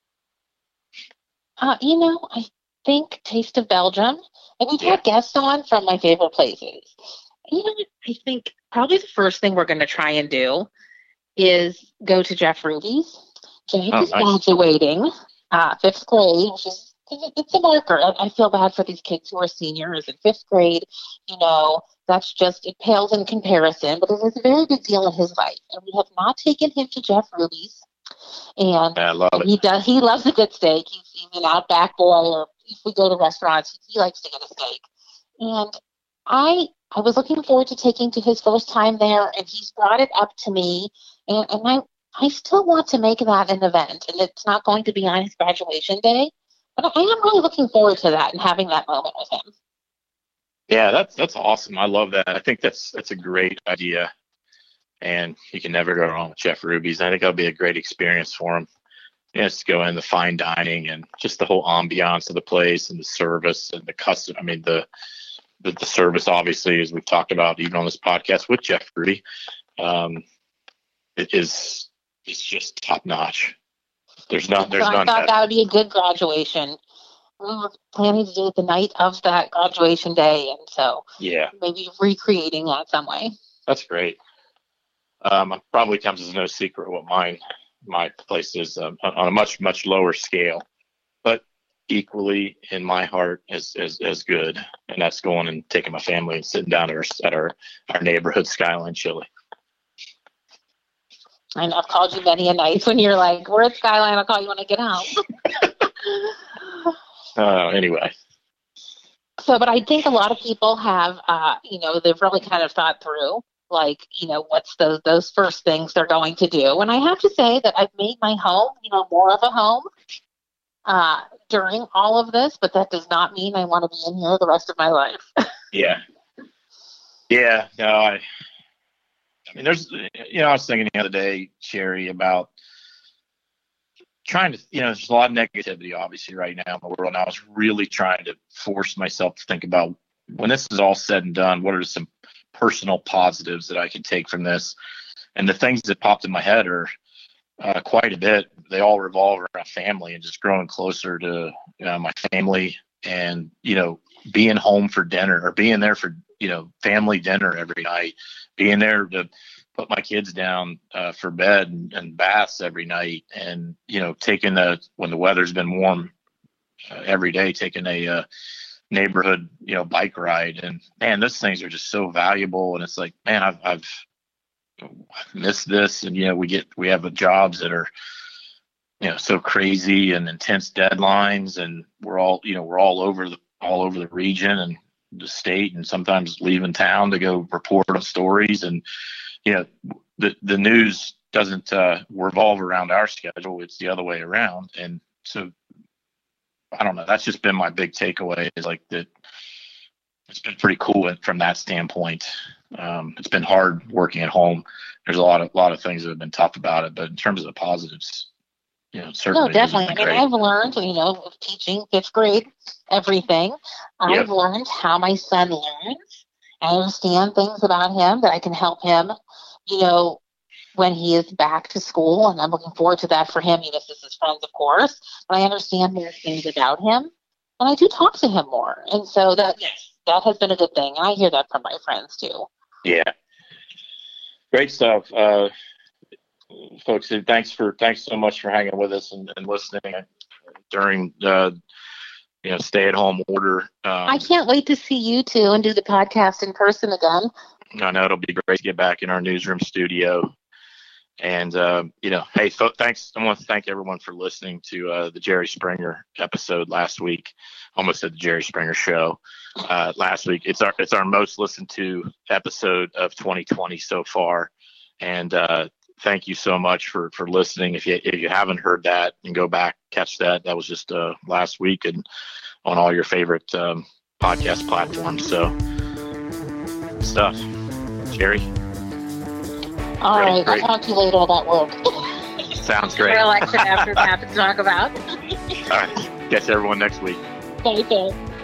I think Taste of Belgium. And we've had guests on from my favorite places. I think probably the first thing we're going to try and do is go to Jeff Ruby's. James is graduating, 5th grade, which is, it's a marker. I feel bad for these kids who are seniors in 5th grade. That's just, it pales in comparison, but it is a very big deal in his life. And we have not taken him to Jeff Ruby's. And I love it. He loves a good steak. He's an Outback boy, or if we go to restaurants, he likes to get a steak. And I was looking forward to taking to his first time there, and he's brought it up to me. And I still want to make that an event, and it's not going to be on his graduation day. But I am really looking forward to that and having that moment with him. Yeah, that's awesome. I love that. I think that's a great idea. And you can never go wrong with Jeff Ruby's. I think that'll be a great experience for him. Just go in the fine dining and just the whole ambiance of the place and the service and the custom. I mean, the service, obviously, as we've talked about even on this podcast with Jeff Ruby, it's just top notch. There's none. I thought that would be a good graduation. We were planning to do it the night of that graduation day, and so maybe recreating that some way. That's great. Probably comes as no secret what my place is on a much, much lower scale, but equally in my heart as good. And that's going and taking my family and sitting down at our neighborhood Skyline Chili. I know I've called you many a night when you're like, we're at Skyline, I'll call you when I get home. Anyway. So, but I think a lot of people have, they've really kind of thought through, what's those first things they're going to do. And I have to say that I've made my home, more of a home during all of this, but that does not mean I want to be in here the rest of my life. Yeah. Yeah. No, I mean, there's, I was thinking the other day, Sherry, about trying to, there's a lot of negativity, obviously, right now in the world. And I was really trying to force myself to think about, when this is all said and done, what are some personal positives that I can take from this? And the things that popped in my head are quite a bit. They all revolve around family and just growing closer to my family, and being home for dinner, or being there for family dinner every night, being there to put my kids down for bed and baths every night, and taking when the weather's been warm every day, taking a neighborhood bike ride. And man, those things are just so valuable. And it's like, man, I've missed this. And we have jobs that are so crazy and intense deadlines, and we're all over the region and the state, and sometimes leaving town to go report on stories. And the news doesn't revolve around our schedule, it's the other way around. And so I don't know, that's just been my big takeaway, is like that it's been pretty cool from that standpoint. It's been hard working at home. There's a lot of things that have been tough about it, but in terms of the positives, certainly. No, definitely. I mean, I've learned, teaching 5th grade, everything. I've learned how my son learns. I understand things about him that I can help him, when he is back to school, and I'm looking forward to that for him. This is his friends, of course, but I understand more things about him, and I do talk to him more. And so that has been a good thing. And I hear that from my friends too. Yeah. Great stuff. Folks, thanks so much for hanging with us and listening during stay-at-home order. I can't wait to see you two and do the podcast in person again. I know it'll be great to get back in our newsroom studio. And hey, thanks. I want to thank everyone for listening to the Jerry Springer episode last week. Almost said the Jerry Springer show last week. It's our most listened to episode of 2020 so far. And thank you so much for listening. If you haven't heard that, and go back, catch that. That was just last week, and on all your favorite podcast platforms. So stuff. Jerry. All right. I'll talk to you later about work. Sounds great. Your election after that to talk about. All right. Catch everyone next week. Thank you.